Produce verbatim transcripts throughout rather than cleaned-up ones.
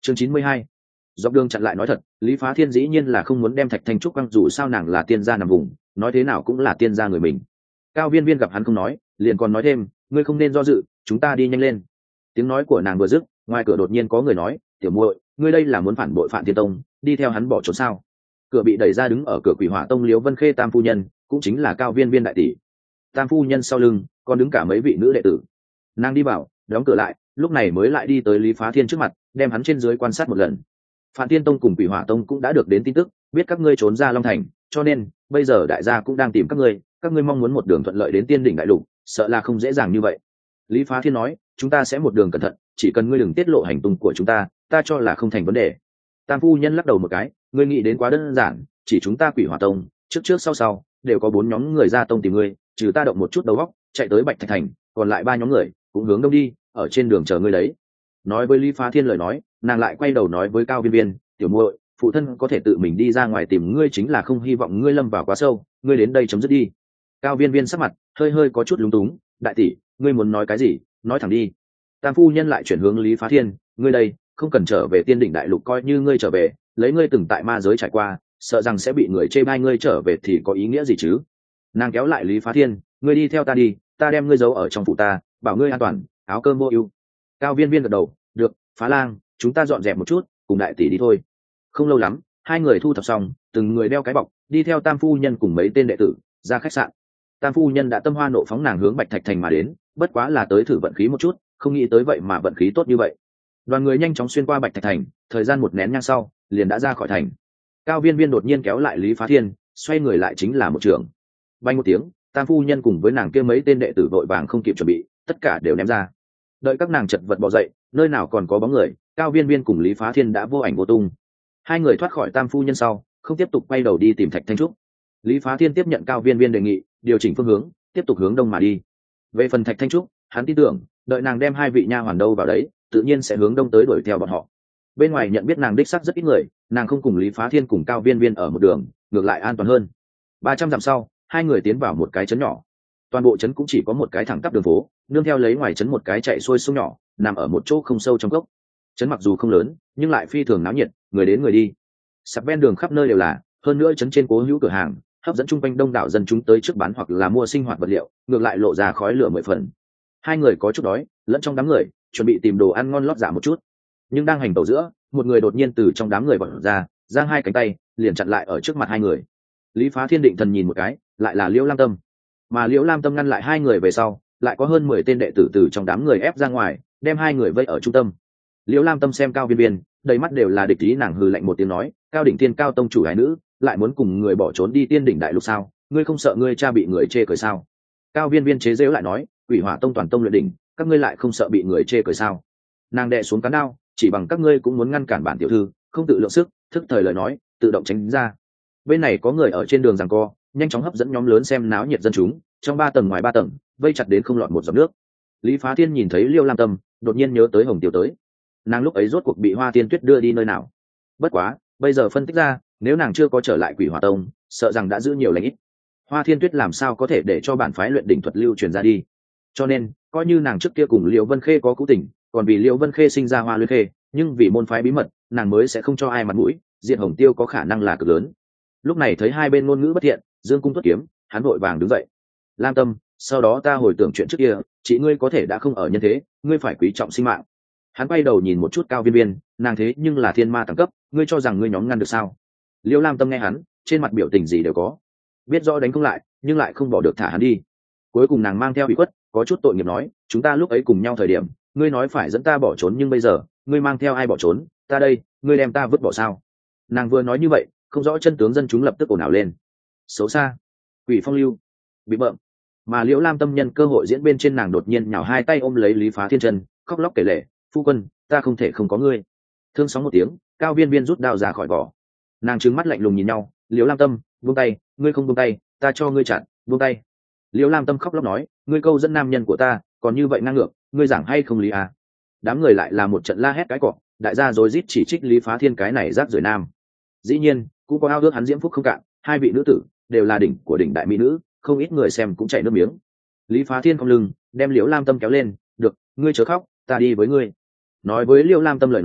chương chín mươi hai, dọc đường chặn lại nói thật, Lý Phá Thiên dĩ nhiên là không muốn đem Thạch Thanh Trúc quăng, dù sao nàng là tiên gia nằm vùng, nói thế nào cũng là tiên gia người mình. Cao Viên Viên gặp hắn không nói, liền còn nói thêm, ngươi không nên do dự, chúng ta đi nhanh lên. Tiếng nói của nàng vừa dứt, ngoài cửa đột nhiên có người nói, tiểu muội, ngươi đây là muốn phản bội Phạn Thiên Tông, đi theo hắn bỏ trốn sao? Cửa bị đẩy ra, đứng ở cửa Quỷ Hỏa Tông Liễu Vân Khê tam phu nhân, cũng chính là Cao Viên Viên đại tỷ. Tam phu nhân sau lưng còn đứng cả mấy vị nữ đệ tử. Nàng đi vào, đóng cửa lại, lúc này mới lại đi tới Lý Phá Thiên trước mặt, đem hắn trên dưới quan sát một lần. Phạn Thiên Tông cùng Quỷ Hỏa Tông cũng đã được đến tin tức, biết các ngươi trốn ra Long Thành, cho nên bây giờ đại gia cũng đang tìm các ngươi, các ngươi mong muốn một đường thuận lợi đến Tiên đỉnh đại lục, sợ là không dễ dàng như vậy. Lý Phá Thiên nói, chúng ta sẽ một đường cẩn thận, chỉ cần ngươi đừng tiết lộ hành tung của chúng ta, ta cho là không thành vấn đề. Tam phu nhân lắc đầu một cái, ngươi nghĩ đến quá đơn giản, chỉ chúng ta Quỷ Hỏa Tông, trước trước sau sau đều có bốn nhóm người ra tông tìm ngươi, trừ ta động một chút đầu óc, chạy tới Bạch Thạch Thành, còn lại ba nhóm người cũng hướng đông đi, ở trên đường chờ ngươi đấy. Nói với Lý Phá Thiên lời nói, nàng lại quay đầu nói với Cao Viên Viên, tiểu muội, phụ thân có thể tự mình đi ra ngoài tìm ngươi chính là không hy vọng ngươi lâm vào quá sâu, ngươi đến đây chấm dứt đi. Cao Viên Viên sắc mặt hơi hơi có chút lúng túng, đại tỷ, ngươi muốn nói cái gì, nói thẳng đi. Tam phu nhân lại chuyển hướng Lý Phá Thiên, ngươi đây không cần trở về Tiên đỉnh đại lục, coi như ngươi trở về, lấy ngươi từng tại ma giới trải qua, sợ rằng sẽ bị người chê bai, ngươi trở về thì có ý nghĩa gì chứ? Nàng kéo lại Lý Phá Thiên, ngươi đi theo ta đi, ta đem ngươi giấu ở trong phủ ta, bảo ngươi an toàn, áo cơm vô ưu. Cao Viên Viên gật đầu, được, Phá Lang, chúng ta dọn dẹp một chút, cùng đại tỷ đi thôi. Không lâu lắm, hai người thu thập xong, từng người đeo cái bọc, đi theo Tam phu nhân cùng mấy tên đệ tử ra khách sạn. Tam phu nhân đã tâm hoa nộ phóng, nàng hướng Bạch Thạch Thành mà đến, bất quá là tới thử vận khí một chút, không nghĩ tới vậy mà vận khí tốt như vậy. Đoàn người nhanh chóng xuyên qua Bạch Thạch Thành, thời gian một nén nhang sau, liền đã ra khỏi thành. Cao Viên Viên đột nhiên kéo lại Lý Phá Thiên, xoay người lại chính là một trường. Bay một tiếng, Tam phu nhân cùng với nàng kia mấy tên đệ tử vội vàng không kịp chuẩn bị, tất cả đều ném ra. Đợi các nàng chật vật bò dậy, nơi nào còn có bóng người, Cao Viên Viên cùng Lý Phá Thiên đã vô ảnh vô tung. Hai người thoát khỏi Tam phu nhân sau, không tiếp tục quay đầu đi tìm Thạch Thanh Trúc. Lý Phá Thiên tiếp nhận Cao Viên Viên đề nghị, điều chỉnh phương hướng, tiếp tục hướng đông mà đi. Về phần Thạch Thanh Trúc, hắn tin tưởng, đợi nàng đem hai vị nha hoàn đâu vào đấy, tự nhiên sẽ hướng đông tới đuổi theo bọn họ. Bên ngoài nhận biết nàng đích xác rất ít người, nàng không cùng Lý Phá Thiên cùng Cao Viên Viên ở một đường, ngược lại an toàn hơn. Ba trăm dặm sau, hai người tiến vào một cái trấn nhỏ. Toàn bộ trấn cũng chỉ có một cái thẳng tắp đường phố, nương theo lấy ngoài trấn một cái chạy xuôi sông nhỏ, nằm ở một chỗ không sâu trong gốc. Trấn mặc dù không lớn, nhưng lại phi thường náo nhiệt, người đến người đi. Sạp ven đường khắp nơi đều là, hơn nữa trấn trên cố hữu cửa hàng, hấp dẫn chung quanh đông đảo dân chúng tới trước bán hoặc là mua sinh hoạt vật liệu, ngược lại lộ ra khói lửa mười phần. Hai người có chút đói, lẫn trong đám người, chuẩn bị tìm đồ ăn ngon lót dạ một chút. Nhưng đang hành tẩu giữa, một người đột nhiên từ trong đám người vọt ra, giang hai cánh tay, liền chặn lại ở trước mặt hai người. Lý Phá Thiên định thần nhìn một cái, lại là Liễu Lam Tâm. Mà Liễu Lam Tâm ngăn lại hai người về sau, lại có hơn mười tên đệ tử từ trong đám người ép ra ngoài, đem hai người vây ở trung tâm. Liễu Lam Tâm xem Cao Viên Viên, đầy mắt đều là địch ý, nàng hừ lạnh một tiếng nói, Cao Đỉnh Thiên Cao tông chủ gái nữ, lại muốn cùng người bỏ trốn đi Tiên đỉnh đại lục sao? Ngươi không sợ ngươi cha bị người chê cười sao? Cao Viên Viên chế giễu lại nói, Quỷ Hỏa Tông toàn tông luyện đỉnh, các ngươi lại không sợ bị người chê cười sao? Nàng đè xuống cán đao, chỉ bằng các ngươi cũng muốn ngăn cản bản tiểu thư, không tự lượng sức, thức thời lời nói, tự động tránh ra. Bên này có người ở trên đường giằng co, nhanh chóng hấp dẫn nhóm lớn xem náo nhiệt dân chúng, trong ba tầng ngoài ba tầng, vây chặt đến không lọt một giọt nước. Lý Phá Thiên nhìn thấy Liêu Lam Tâm, đột nhiên nhớ tới Hồng Tiêu tới. Nàng lúc ấy rốt cuộc bị Hoa Tiên Tuyết đưa đi nơi nào? Bất quá, bây giờ phân tích ra, nếu nàng chưa có trở lại Quỷ Hỏa Tông, sợ rằng đã giữ nhiều lành ít. Hoa Thiên Tuyết làm sao có thể để cho bản phái luyện đỉnh thuật lưu truyền ra đi? Cho nên, coi như nàng trước kia cùng Liêu Vân Khê có cũ tình, còn vì Liêu Vân Khê sinh ra Hoa Luyện Khê, nhưng vì môn phái bí mật, nàng mới sẽ không cho ai mặt mũi, diệt Hồng Tiêu có khả năng là cực lớn. Lúc này thấy hai bên ngôn ngữ bất thiện, dương cung tuất kiếm, hắn vội vàng đứng dậy. Lam Tâm, sau đó ta hồi tưởng chuyện trước kia, chị ngươi có thể đã không ở nhân thế, ngươi phải quý trọng sinh mạng. Hắn quay đầu nhìn một chút Cao Viên Viên, nàng thế nhưng là thiên ma đẳng cấp, ngươi cho rằng ngươi nhóm ngăn được sao? Liêu Lam Tâm nghe hắn, trên mặt biểu tình gì đều có, biết rõ đánh không lại, nhưng lại không bỏ được thả hắn đi. Cuối cùng nàng mang theo ủy khuất, có chút tội nghiệp nói, chúng ta lúc ấy cùng nhau thời điểm, ngươi nói phải dẫn ta bỏ trốn, nhưng bây giờ, ngươi mang theo ai bỏ trốn, ta đây, ngươi đem ta vứt bỏ sao? Nàng vừa nói như vậy, không rõ chân tướng dân chúng lập tức ồn ào lên. Xấu xa, quỷ phong lưu, bị bợm. Mà Liễu Lam Tâm nhân cơ hội diễn bên trên, nàng đột nhiên nhào hai tay ôm lấy Lý Phá Thiên chân, khóc lóc kể lể, phu quân, ta không thể không có ngươi. Thương sóng một tiếng, Cao Viên Viên rút đao ra khỏi vỏ. Nàng trừng mắt lạnh lùng nhìn nhau, Liễu Lam Tâm, buông tay, ngươi không buông tay, ta cho ngươi chặn, buông tay. Liễu Lam Tâm khóc lóc nói, ngươi câu dẫn nam nhân của ta, còn như vậy ngang ngược, ngươi giảng hay không lý à? Đám người lại là một trận la hét cái cọ, đại gia rối rít chỉ trích Lý Phá Thiên cái này rác rưởi nam. Dĩ nhiên, cũng có ao ước hắn diễm phúc không cạn, hai vị nữ tử đều là đỉnh của đỉnh đại mỹ nữ, không ít người xem cũng chảy nước miếng. Lý Phá Thiên không lưng, đem Liễu Lam Tâm kéo lên, được, ngươi chớ khóc, ta đi với ngươi. Nói với Liễu Lam Tâm lời nói,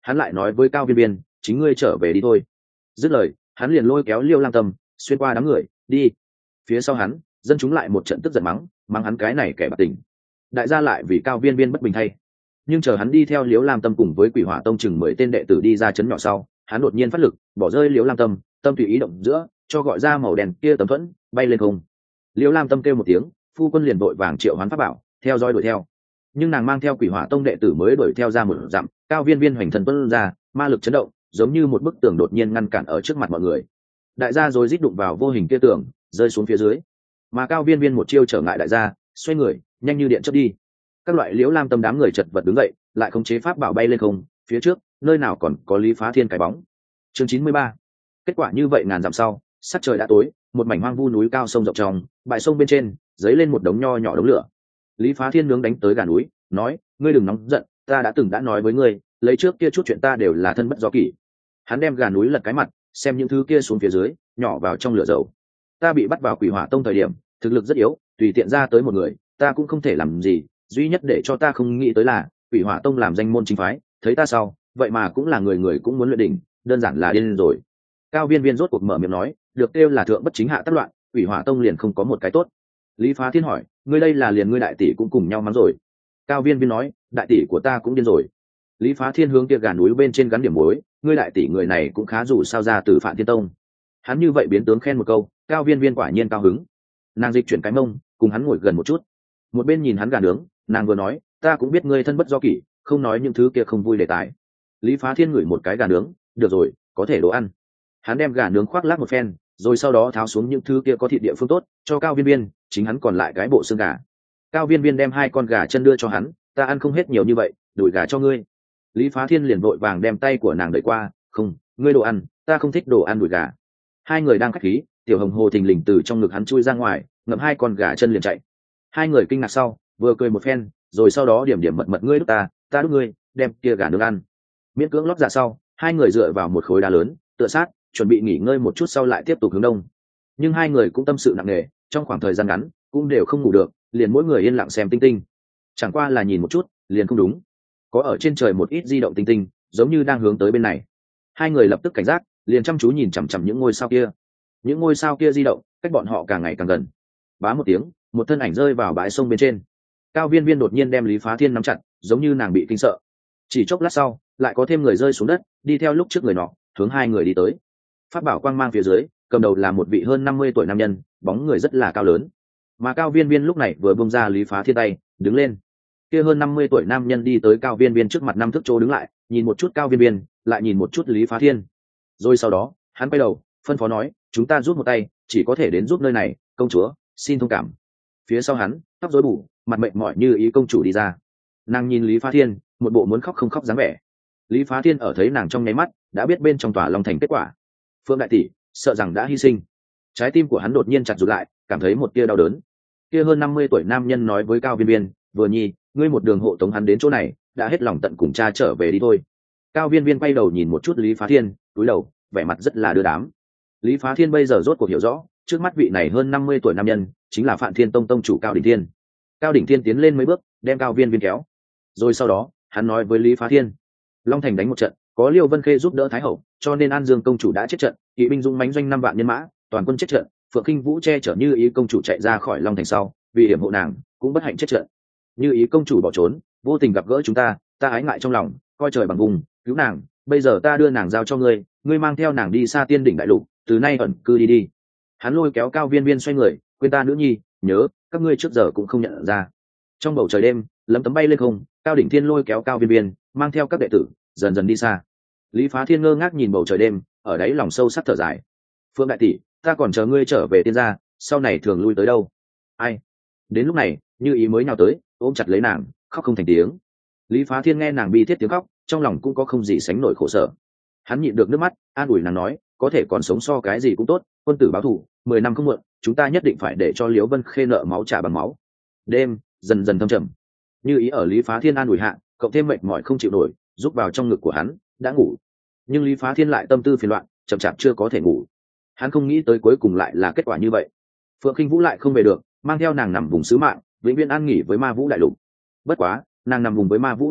hắn lại nói với Cao Viên Viên, chính ngươi trở về đi thôi. Dứt lời, hắn liền lôi kéo Liêu Lam Tâm xuyên qua đám người đi. Phía sau hắn, dân chúng lại một trận tức giận mắng, mắng hắn cái này kẻ bạc tình. Đại gia lại vì Cao Viên Viên bất bình thay. Nhưng chờ hắn đi theo Liễu Lam Tâm cùng với Quỷ Hỏa Tông chừng mười tên đệ tử đi ra trấn nhỏ sau, hắn đột nhiên phát lực, bỏ rơi Liễu Lam Tâm, tâm tùy ý động giữa, cho gọi ra màu đen kia tấm thuẫn, bay lên không. Liễu Lam Tâm kêu một tiếng, phu quân liền vội vàng triệu hoán pháp bảo, theo dõi đuổi theo. Nhưng nàng mang theo Quỷ Hỏa Tông đệ tử mới đuổi theo ra một dặm, Cao Viên Viên hoành thần tuôn ra, ma lực chấn động, giống như một bức tường đột nhiên ngăn cản ở trước mặt mọi người. Đại gia rồi rít đụng vào vô hình kia tường, rơi xuống phía dưới. Mà Cao Viên Viên một chiêu trở ngại đại gia, xoay người, nhanh như điện chớp đi. Các loại Liễu Lam Tâm đám người chật vật đứng dậy, lại khống chế pháp bảo bay lên không, phía trước, nơi nào còn có Lý Phá Thiên cái bóng. Chương chín mươi ba. Kết quả như vậy ngàn dặm sau, sắc trời đã tối, một mảnh hoang vu núi cao sông rộng trong, bãi sông bên trên, dấy lên một đống nho nhỏ đống lửa. Lý Phá Thiên nướng đánh tới gà núi, nói: "Ngươi đừng nóng giận, ta đã từng đã nói với ngươi, lấy trước kia chút chuyện ta đều là thân bất do kỷ." Hắn đem gà núi lật cái mặt, xem những thứ kia xuống phía dưới, nhỏ vào trong lửa dầu. "Ta bị bắt vào Quỷ Hỏa Tông thời điểm, thực lực rất yếu, tùy tiện ra tới một người, ta cũng không thể làm gì, duy nhất để cho ta không nghĩ tới là Quỷ Hỏa Tông làm danh môn chính phái, thấy ta sau, vậy mà cũng là người người cũng muốn luyện đỉnh, đơn giản là điên rồi." Cao Viên Viên rốt cuộc mở miệng nói: "Được kêu là thượng bất chính hạ tác loạn, Quỷ Hỏa Tông liền không có một cái tốt." Lý Phá Thiên hỏi: "Ngươi đây là liền ngươi đại tỷ cũng cùng nhau mắng rồi?" Cao Viên Viên nói: "Đại tỷ của ta cũng điên rồi." Lý Phá Thiên hướng kia gà núi bên trên gắn điểm muối: "Ngươi đại tỷ người này cũng khá dù sao ra từ Phạn Thiên Tông." Hắn như vậy biến tướng khen một câu, Cao Viên Viên quả nhiên cao hứng. Nàng dịch chuyển cái mông, cùng hắn ngồi gần một chút. Một bên nhìn hắn gà nướng, nàng vừa nói: "Ta cũng biết ngươi thân bất do kỷ, không nói những thứ kia không vui đề tài." Lý Phá Thiên ngửi một cái gà nướng: "Được rồi, có thể đồ ăn." Hắn đem gà nướng khoác lác một phen, rồi sau đó tháo xuống những thứ kia có thịt địa phương tốt, cho Cao Viên Viên, chính hắn còn lại cái bộ xương gà. Cao Viên Viên đem hai con gà chân đưa cho hắn: "Ta ăn không hết nhiều như vậy, đuổi gà cho ngươi." Lý Phá Thiên liền vội vàng đem tay của nàng đẩy qua: "Không, ngươi đồ ăn, ta không thích đồ ăn đuổi gà." Hai người đang khách khí, Tiểu Hồng Hồ thình lình từ trong ngực hắn chui ra ngoài, ngậm hai con gà chân liền chạy. Hai người kinh ngạc sau, vừa cười một phen, rồi sau đó điểm điểm mật mật: "Ngươi đút ta, ta đút ngươi, đem kia gà nướng ăn." Miễn cưỡng lót dạ sau, hai người dựa vào một khối đá lớn, tựa sát, chuẩn bị nghỉ ngơi một chút sau lại tiếp tục hướng đông. Nhưng hai người cũng tâm sự nặng nề, trong khoảng thời gian ngắn cũng đều không ngủ được, liền mỗi người yên lặng xem tinh tinh. Chẳng qua là nhìn một chút, liền không đúng. Có ở trên trời một ít di động tinh tinh, giống như đang hướng tới bên này. Hai người lập tức cảnh giác, liền chăm chú nhìn chằm chằm những ngôi sao kia. Những ngôi sao kia di động, cách bọn họ càng ngày càng gần. Bá một tiếng, một thân ảnh rơi vào bãi sông bên trên. Cao Viên Viên đột nhiên đem Lý Phá Thiên nắm chặt, giống như nàng bị kinh sợ. Chỉ chốc lát sau, lại có thêm người rơi xuống đất, đi theo lúc trước người nọ, hướng hai người đi tới. Pháp bảo quang mang phía dưới, cầm đầu là một vị hơn năm mươi tuổi nam nhân, bóng người rất là cao lớn. Mà Cao Viên Viên lúc này vừa buông ra Lý Phá Thiên tay, đứng lên. Kia hơn năm mươi tuổi nam nhân đi tới Cao Viên Viên trước mặt năm thước chỗ đứng lại, nhìn một chút Cao Viên Viên, lại nhìn một chút Lý Phá Thiên. Rồi sau đó, hắn quay đầu, phân phó nói: "Chúng ta rút một tay, chỉ có thể đến giúp nơi này, công chúa, xin thông cảm." Phía sau hắn, tóc rối bù, mặt mệt mỏi như ý công chủ đi ra. Nàng nhìn Lý Phá Thiên, một bộ muốn khóc không khóc dáng vẻ. Lý Phá Thiên ở thấy nàng trong nháy mắt, đã biết bên trong tòa long thành kết quả. Phương đại tỷ, sợ rằng đã hy sinh. Trái tim của hắn đột nhiên chặt rụt lại, cảm thấy một tia đau đớn. Kia hơn năm mươi tuổi nam nhân nói với Cao Viên Viên: "Vừa nhi, ngươi một đường hộ tống hắn đến chỗ này, đã hết lòng tận cùng cha trở về đi thôi." Cao Viên Viên quay đầu nhìn một chút Lý Phá Thiên, cúi đầu, vẻ mặt rất là đưa đám. Lý Phá Thiên bây giờ rốt cuộc hiểu rõ, trước mắt vị này hơn năm mươi tuổi nam nhân, chính là Phạn Thiên Tông tông chủ Cao Đỉnh Thiên. Cao Đỉnh Thiên tiến lên mấy bước, đem Cao Viên Viên kéo. Rồi sau đó, hắn nói với Lý Phá Thiên: "Long Thành đánh một trận, có Liêu Vân Khê giúp đỡ Thái hậu, cho nên An Dương công chủ đã chết trận, kỵ binh dũng mãnh doanh năm vạn nhân mã, toàn quân chết trận, Phượng Khinh Vũ che chở Như Ý công chủ chạy ra khỏi Long Thành sau, vì hiểm hộ nàng, cũng bất hạnh chết trận. Như Ý công chủ bỏ trốn, vô tình gặp gỡ chúng ta, ta ái ngại trong lòng, coi trời bằng vùng, cứu nàng, bây giờ ta đưa nàng giao cho ngươi, ngươi mang theo nàng đi xa Tiên đỉnh đại lục, từ nay ẩn cư đi đi." Hắn lôi kéo Cao Viên Viên xoay người: "Quên ta nữ nhi, nhớ, các ngươi trước giờ cũng không nhận ra." Trong bầu trời đêm, lấm tấm bay lên không, Cao Đỉnh Thiên lôi kéo Cao Viên Viên, mang theo các đệ tử, dần dần đi xa. Lý Phá Thiên ngơ ngác nhìn bầu trời đêm, ở đáy lòng sâu sắc thở dài. "Phương đại tỷ, ta còn chờ ngươi trở về Tiên gia, sau này thường lui tới đâu?" Ai? Đến lúc này, Như Ý mới nhào tới, ôm chặt lấy nàng, khóc không thành tiếng. Lý Phá Thiên nghe nàng bi thiết tiếng khóc, trong lòng cũng có không gì sánh nổi khổ sở. Hắn nhịn được nước mắt, an ủi nàng nói: "Có thể còn sống so cái gì cũng tốt, quân tử báo thù, mười năm không muộn, chúng ta nhất định phải để cho Liễu Vân Khê nợ máu trả bằng máu." Đêm dần dần thâm trầm. Như Ý ở Lý Phá Thiên an ủi hạ, cộng thêm mệt mỏi không chịu nổi, rúc vào trong ngực của hắn, đã ngủ. Nhưng Lý Phá Thiên lại tâm tư phiền loạn, chậm chạp chưa có thể ngủ. Hắn không nghĩ tới cuối cùng lại là kết quả như vậy. Phượng Khinh Vũ lại không về được, mang theo nàng nằm vùng sứ mạng, vĩnh viễn an nghỉ với Ma Vũ đại lục. Bất quá, nàng nằm vùng với Ma Vũ đại lục,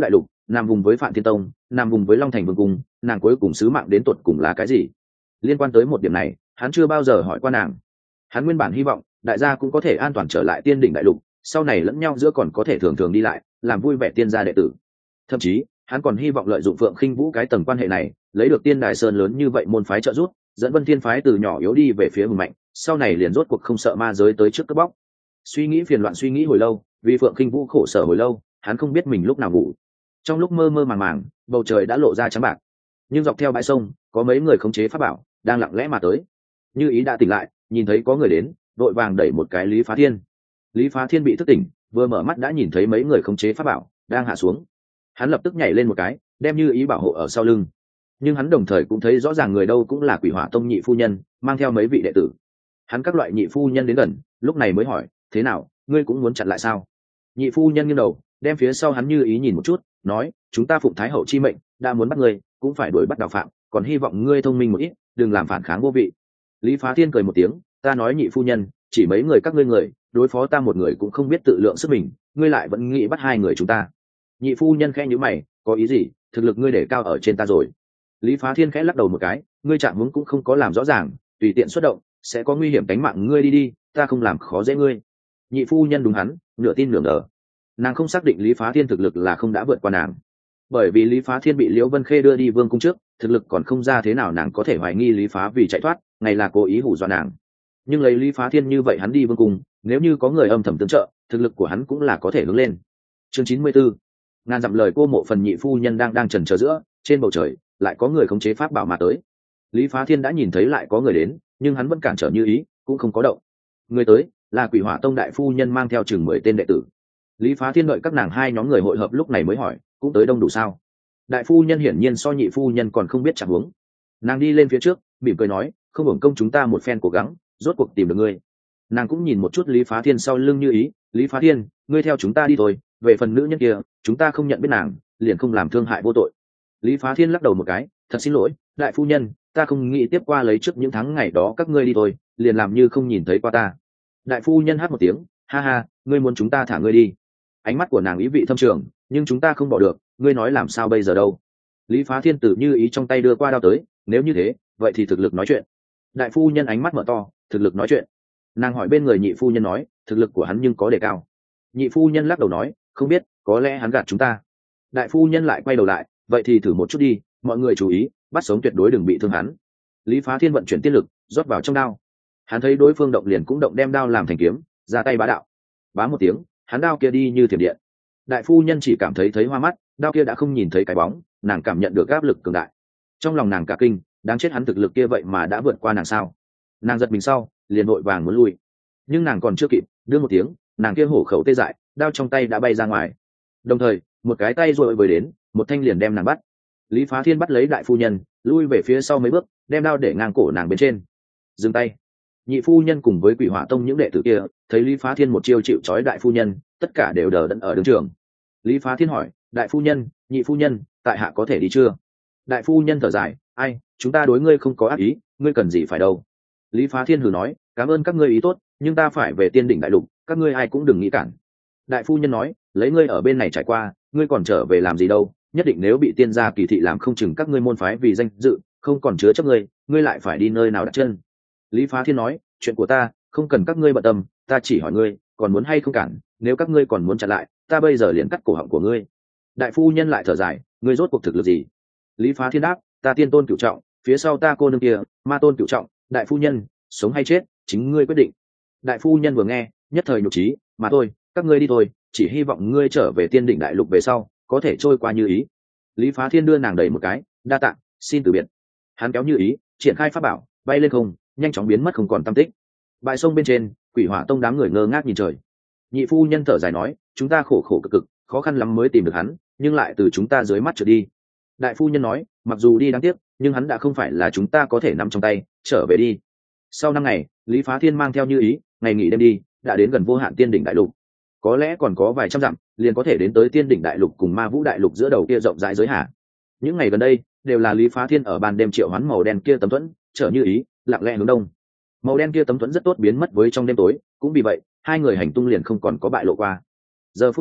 nằm vùng với Phạn Thiên Tông, nằm vùng với Long Thành Vương cung, nàng cuối cùng sứ mạng đến tuột cùng là cái gì? Liên quan tới một điểm này, hắn chưa bao giờ hỏi qua nàng. Hắn nguyên bản hy vọng đại gia cũng có thể an toàn trở lại Tiên đỉnh đại lục, sau này lẫn nhau giữa còn có thể thường thường đi lại, làm vui vẻ tiên gia đệ tử. Thậm chí hắn còn hy vọng lợi dụng Phượng Khinh Vũ cái tầng quan hệ này, lấy được Tiên Đài Sơn lớn như vậy môn phái trợ giúp, dẫn Vân Thiên phái từ nhỏ yếu đi về phía hùng mạnh, sau này liền rốt cuộc không sợ ma giới tới trước cướp bóc. Suy nghĩ phiền loạn suy nghĩ hồi lâu, vì Phượng Khinh Vũ khổ sở hồi lâu, hắn không biết mình lúc nào ngủ. Trong lúc mơ mơ màng màng, bầu trời đã lộ ra trắng bạc, nhưng dọc theo bãi sông có mấy người khống chế pháp bảo đang lặng lẽ mà tới. Như Ý đã tỉnh lại, nhìn thấy có người đến, đội vàng đẩy một cái Lý Phá Thiên. Lý Phá Thiên bị thức tỉnh, vừa mở mắt đã nhìn thấy mấy người khống chế pháp bảo đang hạ xuống. Hắn lập tức nhảy lên một cái, đem Như Ý bảo hộ ở sau lưng. Nhưng hắn đồng thời cũng thấy rõ ràng người đâu cũng là Quỷ Hỏa Tông nhị phu nhân, mang theo mấy vị đệ tử. Hắn các loại nhị phu nhân đến gần, lúc này mới hỏi, thế nào, ngươi cũng muốn chặn lại sao? Nhị phu nhân nghiêng đầu, đem phía sau hắn Như Ý nhìn một chút, nói, chúng ta phụng thái hậu chi mệnh, đã muốn bắt ngươi, cũng phải đuổi bắt Đào Phạm, còn hy vọng ngươi thông minh một ít, đừng làm phản kháng vô vị. Lý Phá Thiên cười một tiếng, ta nói nhị phu nhân, chỉ mấy người các ngươi người, đối phó ta một người cũng không biết tự lượng sức mình, ngươi lại vẫn nghĩ bắt hai người chúng ta. Nhị phu nhân khẽ nhíu mày, có ý gì? Thực lực ngươi để cao ở trên ta rồi. Lý Phá Thiên khẽ lắc đầu một cái, ngươi chạm hướng cũng không có làm rõ ràng, tùy tiện xuất động sẽ có nguy hiểm tính mạng ngươi đi đi, ta không làm khó dễ ngươi. Nhị phu nhân đúng hắn, nửa tin nửa ngờ. Nàng không xác định Lý Phá Thiên thực lực là không đã vượt qua nàng, bởi vì Lý Phá Thiên bị Liễu Vân Khê đưa đi vương cung trước, thực lực còn không ra thế nào nàng có thể hoài nghi Lý Phá vì chạy thoát, ngày là cố ý hù dọa nàng. Nhưng lấy Lý Phá Thiên như vậy hắn đi vương cung, nếu như có người âm thầm tương trợ, thực lực của hắn cũng là có thể hướng lên. Chương chín mươi tư, ngàn dặm lời cô mộ phần nhị phu nhân đang đang chần chờ giữa, trên bầu trời lại có người khống chế pháp bảo mà tới. Lý Phá Thiên đã nhìn thấy lại có người đến, nhưng hắn vẫn cản trở Như Ý, cũng không có động. Người tới là Quỷ Hỏa Tông đại phu nhân mang theo chừng mười tên đệ tử. Lý Phá Thiên đợi các nàng hai nhóm người hội hợp lúc này mới hỏi, cũng tới đông đủ sao? Đại phu nhân hiển nhiên so nhị phu nhân còn không biết chẳng huống. Nàng đi lên phía trước, mỉm cười nói, không hưởng công chúng ta một phen cố gắng, rốt cuộc tìm được ngươi. Nàng cũng nhìn một chút Lý Phá Thiên sau lưng Như Ý, Lý Phá Thiên, ngươi theo chúng ta đi thôi, về phần nữ nhân kia, chúng ta không nhận biết nàng, liền không làm thương hại vô tội. Lý Phá Thiên lắc đầu một cái, thật xin lỗi, đại phu nhân, ta không nghĩ tiếp qua lấy trước những tháng ngày đó các ngươi đi thôi, liền làm như không nhìn thấy qua ta. Đại phu nhân hát một tiếng, ha ha, ngươi muốn chúng ta thả ngươi đi? Ánh mắt của nàng ý vị thâm trường, nhưng chúng ta không bỏ được, ngươi nói làm sao bây giờ đâu? Lý Phá Thiên từ Như Ý trong tay đưa qua đao tới, nếu như thế, vậy thì thực lực nói chuyện. Đại phu nhân ánh mắt mở to, thực lực nói chuyện. Nàng hỏi bên người nhị phu nhân nói, thực lực của hắn nhưng có đề cao? Nhị phu nhân lắc đầu nói, không biết, có lẽ hắn gạt chúng ta. Đại phu nhân lại quay đầu lại, vậy thì thử một chút đi, mọi người chú ý, bắt sống tuyệt đối đừng bị thương hắn. Lý Phá Thiên vận chuyển tiên lực, rót vào trong đao. Hắn thấy đối phương động liền cũng động, đem đao làm thành kiếm, ra tay bá đạo. Bá một tiếng, hắn đao kia đi như thiểm điện. Đại phu nhân chỉ cảm thấy thấy hoa mắt, đao kia đã không nhìn thấy cái bóng, nàng cảm nhận được áp lực cường đại. Trong lòng nàng cả kinh, đáng chết hắn thực lực kia vậy mà đã vượt qua nàng sao? Nàng giật mình sau, liền vội vàng muốn lui, nhưng nàng còn chưa kịp đưa một tiếng, nàng kia hổ khẩu tê dại, đao trong tay đã bay ra ngoài. Đồng thời, một cái tay rồi với đến, một thanh liền đem nàng bắt. Lý Phá Thiên bắt lấy đại phu nhân, lui về phía sau mấy bước, đem đao để ngang cổ nàng bên trên. Dừng tay. Nhị phu nhân cùng với Quỷ Hỏa Tông những đệ tử kia, thấy Lý Phá Thiên một chiêu chịu trói đại phu nhân, tất cả đều đờ đẫn ở đường trường. Lý Phá Thiên hỏi, đại phu nhân, nhị phu nhân, tại hạ có thể đi chưa? Đại phu nhân thở dài, ai, chúng ta đối ngươi không có ác ý, ngươi cần gì phải đâu. Lý Phá Thiên hừ nói, cảm ơn các ngươi ý tốt, nhưng ta phải về Tiên đỉnh đại lục, các ngươi ai cũng đừng nghĩ cản. Đại phu nhân nói, lấy ngươi ở bên này trải qua, ngươi còn trở về làm gì đâu, nhất định nếu bị tiên gia kỳ thị làm không chừng các ngươi môn phái vì danh dự không còn chứa chấp ngươi, ngươi lại phải đi nơi nào đặt chân. Lý Phá Thiên nói, chuyện của ta không cần các ngươi bận tâm, ta chỉ hỏi ngươi còn muốn hay không cản, nếu các ngươi còn muốn chặn lại, ta bây giờ liền cắt cổ họng của ngươi. Đại phu nhân lại thở dài, ngươi rốt cuộc thực lực gì? Lý Phá Thiên đáp, ta tiên tôn cửu trọng, phía sau ta cô nương kia ma tôn cửu trọng, đại phu nhân, sống hay chết chính ngươi quyết định. Đại phu nhân vừa nghe, nhất thời nhục trí, mà thôi, các ngươi đi thôi, chỉ hy vọng ngươi trở về Tiên đỉnh đại lục về sau có thể trôi qua Như Ý. Lý Phá Thiên đưa nàng đầy một cái, đa tạ, xin từ biệt. Hắn kéo Như Ý, triển khai pháp bảo, bay lên không, nhanh chóng biến mất không còn tăm tích. Bãi sông bên trên, Quỷ Hỏa Tông đám người ngơ ngác nhìn trời. Nhị phu nhân thở dài nói, chúng ta khổ khổ cực cực, khó khăn lắm mới tìm được hắn, nhưng lại từ chúng ta dưới mắt trở đi. Đại phu nhân nói, mặc dù đi đáng tiếc, nhưng hắn đã không phải là chúng ta có thể nắm trong tay, trở về đi. Sau năm ngày, Lý Phá Thiên mang theo Như Ý, ngày nghỉ đêm đi, đã đến gần vô hạn Tiên đỉnh đại lục. Có lẽ còn có vài trăm dặm, liền có thể đến tới Tiên đỉnh đại lục cùng Ma Vũ đại lục giữa đầu kia rộng rãi giới hạ. Những ngày gần đây, đều là Lý Phá Thiên ở ban đêm triệu hoán màu đen kia tấm thuẫn, chở Như Ý, lặng lẽ hướng đông. Màu đen kia tấm thuẫn rất tốt biến mất với trong đêm tối, cũng vì vậy, hai người hành tung liền không còn có bại lộ qua. Giờ phút này,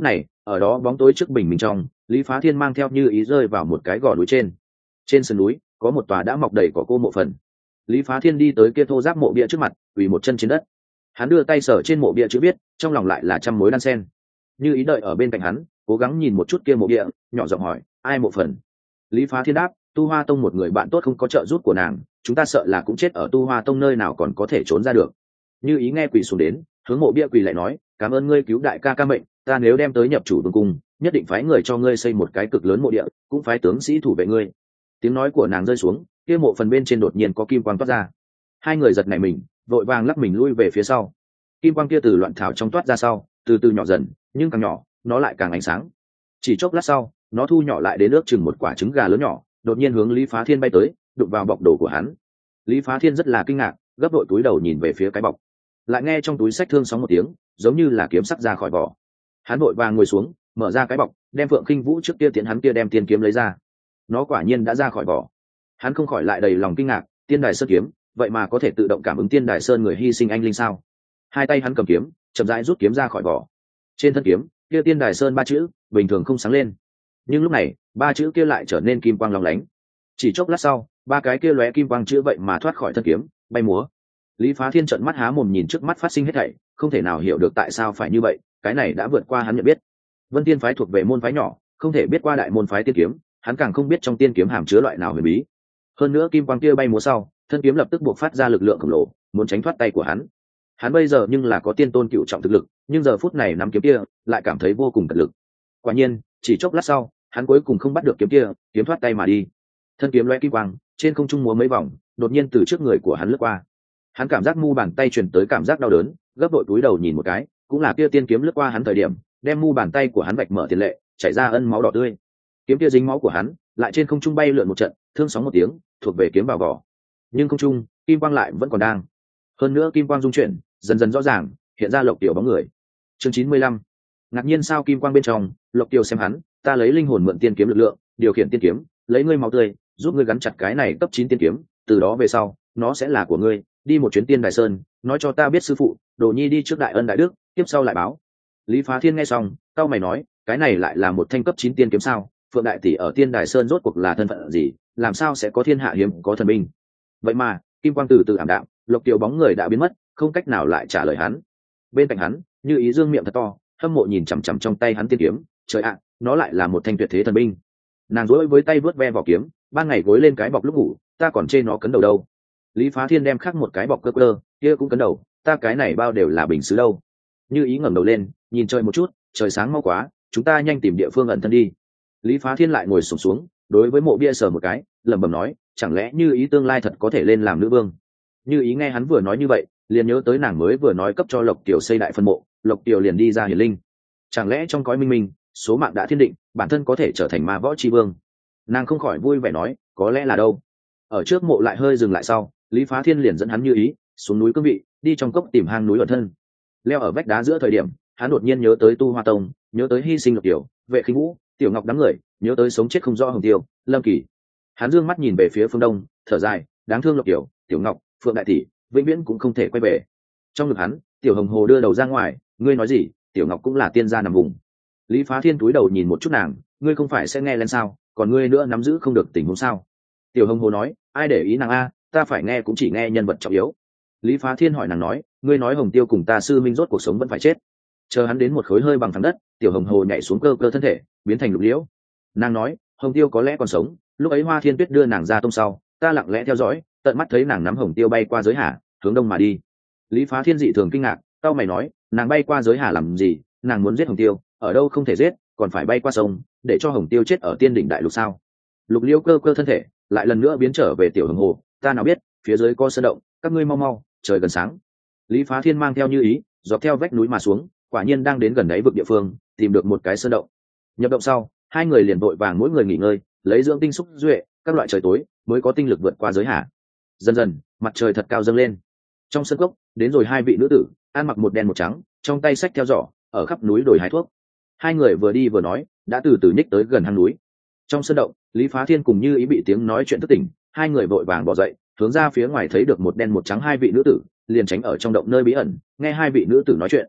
Ở đó bóng tối trước bình minh trong, Lý Phá Thiên mang theo Như Ý rơi vào một cái gò núi trên. Trên sườn núi có một tòa đã mọc đầy cỏ cô mộ phần. Lý Phá Thiên đi tới kia thô giáp mộ bia trước mặt, quỳ một chân trên đất. Hắn đưa tay sờ trên mộ bia chữ viết, trong lòng lại là trăm mối đan xen. Như Ý đợi ở bên cạnh hắn, cố gắng nhìn một chút kia mộ bia, nhỏ giọng hỏi, ai mộ phần? Lý Phá Thiên đáp, Tu Hoa Tông một người bạn tốt không có trợ giúp của nàng, chúng ta sợ là cũng chết ở Tu Hoa Tông, nơi nào còn có thể trốn ra được. Như Ý nghe quỳ xuống đến, hướng mộ bia quỳ lại nói, cảm ơn ngươi cứu đại ca ca mệnh, ta nếu đem tới nhập chủ vương cung, nhất định phái người cho ngươi xây một cái cực lớn mộ địa, cũng phái tướng sĩ thủ vệ ngươi. Tiếng nói của nàng rơi xuống, kia mộ phần bên trên đột nhiên có kim quang toát ra. Hai người giật nảy mình, vội vàng lắc mình lui về phía sau. Kim quang kia từ loạn thảo trong toát ra sau, từ từ nhỏ dần, nhưng càng nhỏ, nó lại càng ánh sáng. Chỉ chốc lát sau, nó thu nhỏ lại đến ước chừng một quả trứng gà lớn nhỏ, đột nhiên hướng Lý Phá Thiên bay tới, đụng vào bọc đồ của hắn. Lý Phá Thiên rất là kinh ngạc, gấp đội túi đầu nhìn về phía cái bọc, lại nghe trong túi sách thương sóng một tiếng, giống như là kiếm sắc ra khỏi vỏ. Hắn vội vàng ngồi xuống, mở ra cái bọc, đem Phượng Khinh Vũ trước kia tiến hắn kia đem tiên kiếm lấy ra. Nó quả nhiên đã ra khỏi vỏ. Hắn không khỏi lại đầy lòng kinh ngạc, Tiên Đài Sơn kiếm, vậy mà có thể tự động cảm ứng Tiên Đài Sơn người hy sinh anh linh sao? Hai tay hắn cầm kiếm, chậm rãi rút kiếm ra khỏi vỏ. Trên thân kiếm, kia Tiên Đài Sơn ba chữ, bình thường không sáng lên. Nhưng lúc này, ba chữ kia lại trở nên kim quang lóng lánh. Chỉ chốc lát sau, ba cái kia lóe kim quang chữ vậy mà thoát khỏi thân kiếm, bay múa. Lý Phá Thiên trợn mắt há mồm nhìn trước mắt phát sinh hết thảy, không thể nào hiểu được tại sao phải như vậy, cái này đã vượt qua hắn nhận biết. Vân Tiên phái thuộc về môn phái nhỏ, không thể biết qua đại môn phái tiên kiếm, hắn càng không biết trong tiên kiếm hàm chứa loại nào huyền bí. Hơn nữa kim quang kia bay múa sau, thân kiếm lập tức buộc phát ra lực lượng khổng lồ, muốn tránh thoát tay của hắn. Hắn bây giờ nhưng là có tiên tôn cựu trọng thực lực, nhưng giờ phút này nắm kiếm kia, lại cảm thấy vô cùng cật lực. Quả nhiên, chỉ chốc lát sau, hắn cuối cùng không bắt được kiếm kia, kiếm thoát tay mà đi. Thân kiếm lóe kim quang, trên không trung múa mấy vòng, đột nhiên từ trước người của hắn lướt qua. Hắn cảm giác mu bàn tay truyền tới cảm giác đau đớn, gấp đội túi đầu nhìn một cái, cũng là kia tiên kiếm lướt qua hắn thời điểm, đem mu bàn tay của hắn vạch mở tiền lệ, chảy ra ân máu đỏ tươi. Kiếm kia dính máu của hắn, lại trên không trung bay lượn một trận, thương sóng một tiếng, thuộc về kiếm vào vỏ. Nhưng không trung, kim quang lại vẫn còn đang. Hơn nữa kim quang dung chuyển, dần dần rõ ràng, hiện ra Lộc Tiểu bóng người. Chương chín mươi lăm. Ngạc nhiên sao kim quang bên trong, Lộc Tiểu xem hắn, ta lấy linh hồn mượn tiên kiếm lực lượng, điều khiển tiên kiếm, lấy ngươi máu tươi, giúp ngươi gắn chặt cái này cấp chín tiên kiếm, từ đó về sau, nó sẽ là của ngươi, đi một chuyến Tiên Đài Sơn, nói cho ta biết sư phụ, Đồ Nhi đi trước đại ân đại đức, tiếp sau lại báo. Lý Phá Thiên nghe xong, cau mày nói, cái này lại là một thanh cấp chín tiên kiếm sao? Phượng đại tỷ ở Tiên Đài Sơn rốt cuộc là thân phận gì, làm sao sẽ có thiên hạ hiếm có thần binh? Vậy mà, kim quang từ từ ảm đạm, Lộc Tiểu bóng người đã biến mất, không cách nào lại trả lời hắn. Bên cạnh hắn, Như Ý dương miệng thật to, hâm mộ nhìn chằm chằm trong tay hắn tiên kiếm, trời ạ, nó lại là một thanh tuyệt thế thần binh. Nàng rối với tay vớt ve vỏ kiếm, ban ngày gối lên cái bọc lúc ngủ, ta còn chê nó cấn đầu đâu. Lý Phá Thiên đem khắc một cái bọc cơ cơ, kia cũng cấn đầu, ta cái này bao đều là bình sứ đâu. Như Ý ngẩng đầu lên, nhìn trời một chút, trời sáng mau quá, chúng ta nhanh tìm địa phương ẩn thân đi. Lý Phá Thiên lại ngồi xổm xuống, xuống, đối với mộ bia sờ một cái, lẩm bẩm nói, chẳng lẽ Như Ý tương lai thật có thể lên làm nữ vương? Như Ý nghe hắn vừa nói như vậy, liền nhớ tới nàng mới vừa nói cấp cho Lộc Tiểu xây đại phân mộ, Lộc Tiểu liền đi ra hiển linh. Chẳng lẽ trong cõi minh minh, số mạng đã thiên định, bản thân có thể trở thành ma võ chi vương? Nàng không khỏi vui vẻ nói, có lẽ là đâu. Ở trước mộ lại hơi dừng lại sau, Lý Phá Thiên liền dẫn hắn Như Ý xuống núi cương vị, đi trong cốc tìm hang núi ẩn thân. Leo ở vách đá giữa thời điểm, hắn đột nhiên nhớ tới Tu Hoa Tông, nhớ tới hy sinh Lộc Tiểu, Vệ Khinh Vũ, Tiểu Ngọc đám người, nhớ tới sống chết không rõ Hồng Tiêu, Lâm Kỳ. Hắn dương mắt nhìn về phía phương đông, thở dài, đáng thương Lộc Tiểu, Tiểu Ngọc, Phượng đại tỷ, vĩnh viễn cũng không thể quay về. Trong ngực hắn, Tiểu Hồng Hồ đưa đầu ra ngoài, ngươi nói gì? Tiểu Ngọc cũng là tiên gia nằm vùng. Lý Phá Thiên túi đầu nhìn một chút nàng, ngươi không phải sẽ nghe lên sao? Còn ngươi nữa nắm giữ không được tình huống sao? Tiểu Hồng Hồ nói, ai để ý nàng a, ta phải nghe cũng chỉ nghe nhân vật trọng yếu. Lý Phá Thiên hỏi nàng nói, ngươi nói Hồng Tiêu cùng ta sư minh rốt cuộc sống vẫn phải chết. Chờ hắn đến một khối hơi bằng thẳng đất, Tiểu Hồng Hồ nhảy xuống cơ cơ thân thể, biến thành lục liễu. Nàng nói, Hồng Tiêu có lẽ còn sống, lúc ấy Hoa Thiên Tuyết đưa nàng ra tông sau, ta lặng lẽ theo dõi, tận mắt thấy nàng nắm Hồng Tiêu bay qua giới hà, hướng đông mà đi. Lý Phá Thiên dị thường kinh ngạc, tao mày nói, nàng bay qua giới hà làm gì? Nàng muốn giết Hồng Tiêu, ở đâu không thể giết, còn phải bay qua sông, để cho Hồng Tiêu chết ở Tiên đỉnh đại lục sao? Lục liễu cơ cơ thân thể, lại lần nữa biến trở về Tiểu Hồng Hồ, ta nào biết, phía dưới có sơn động, các ngươi mau mau, trời gần sáng. Lý Phá Thiên mang theo Như Ý, dọc theo vách núi mà xuống, quả nhiên đang đến gần đáy vực địa phương, tìm được một cái sơn động. Nhập động sau, hai người liền vội vàng mỗi người nghỉ ngơi, lấy dưỡng tinh xúc duệ, các loại trời tối mới có tinh lực vượt qua giới hạn. Dần dần, mặt trời thật cao dâng lên. Trong sân cốc, đến rồi hai vị nữ tử, ăn mặc một đen một trắng, trong tay xách theo giỏ, ở khắp núi đồi hái thuốc. Hai người vừa đi vừa nói, đã từ từ nhích tới gần hang núi. Trong sân động, Lý Phá Thiên cùng Như Ý bị tiếng nói chuyện thức tỉnh, hai người vội vàng bỏ dậy, hướng ra phía ngoài thấy được một đen một trắng hai vị nữ tử, liền tránh ở trong động nơi bí ẩn, nghe hai vị nữ tử nói chuyện.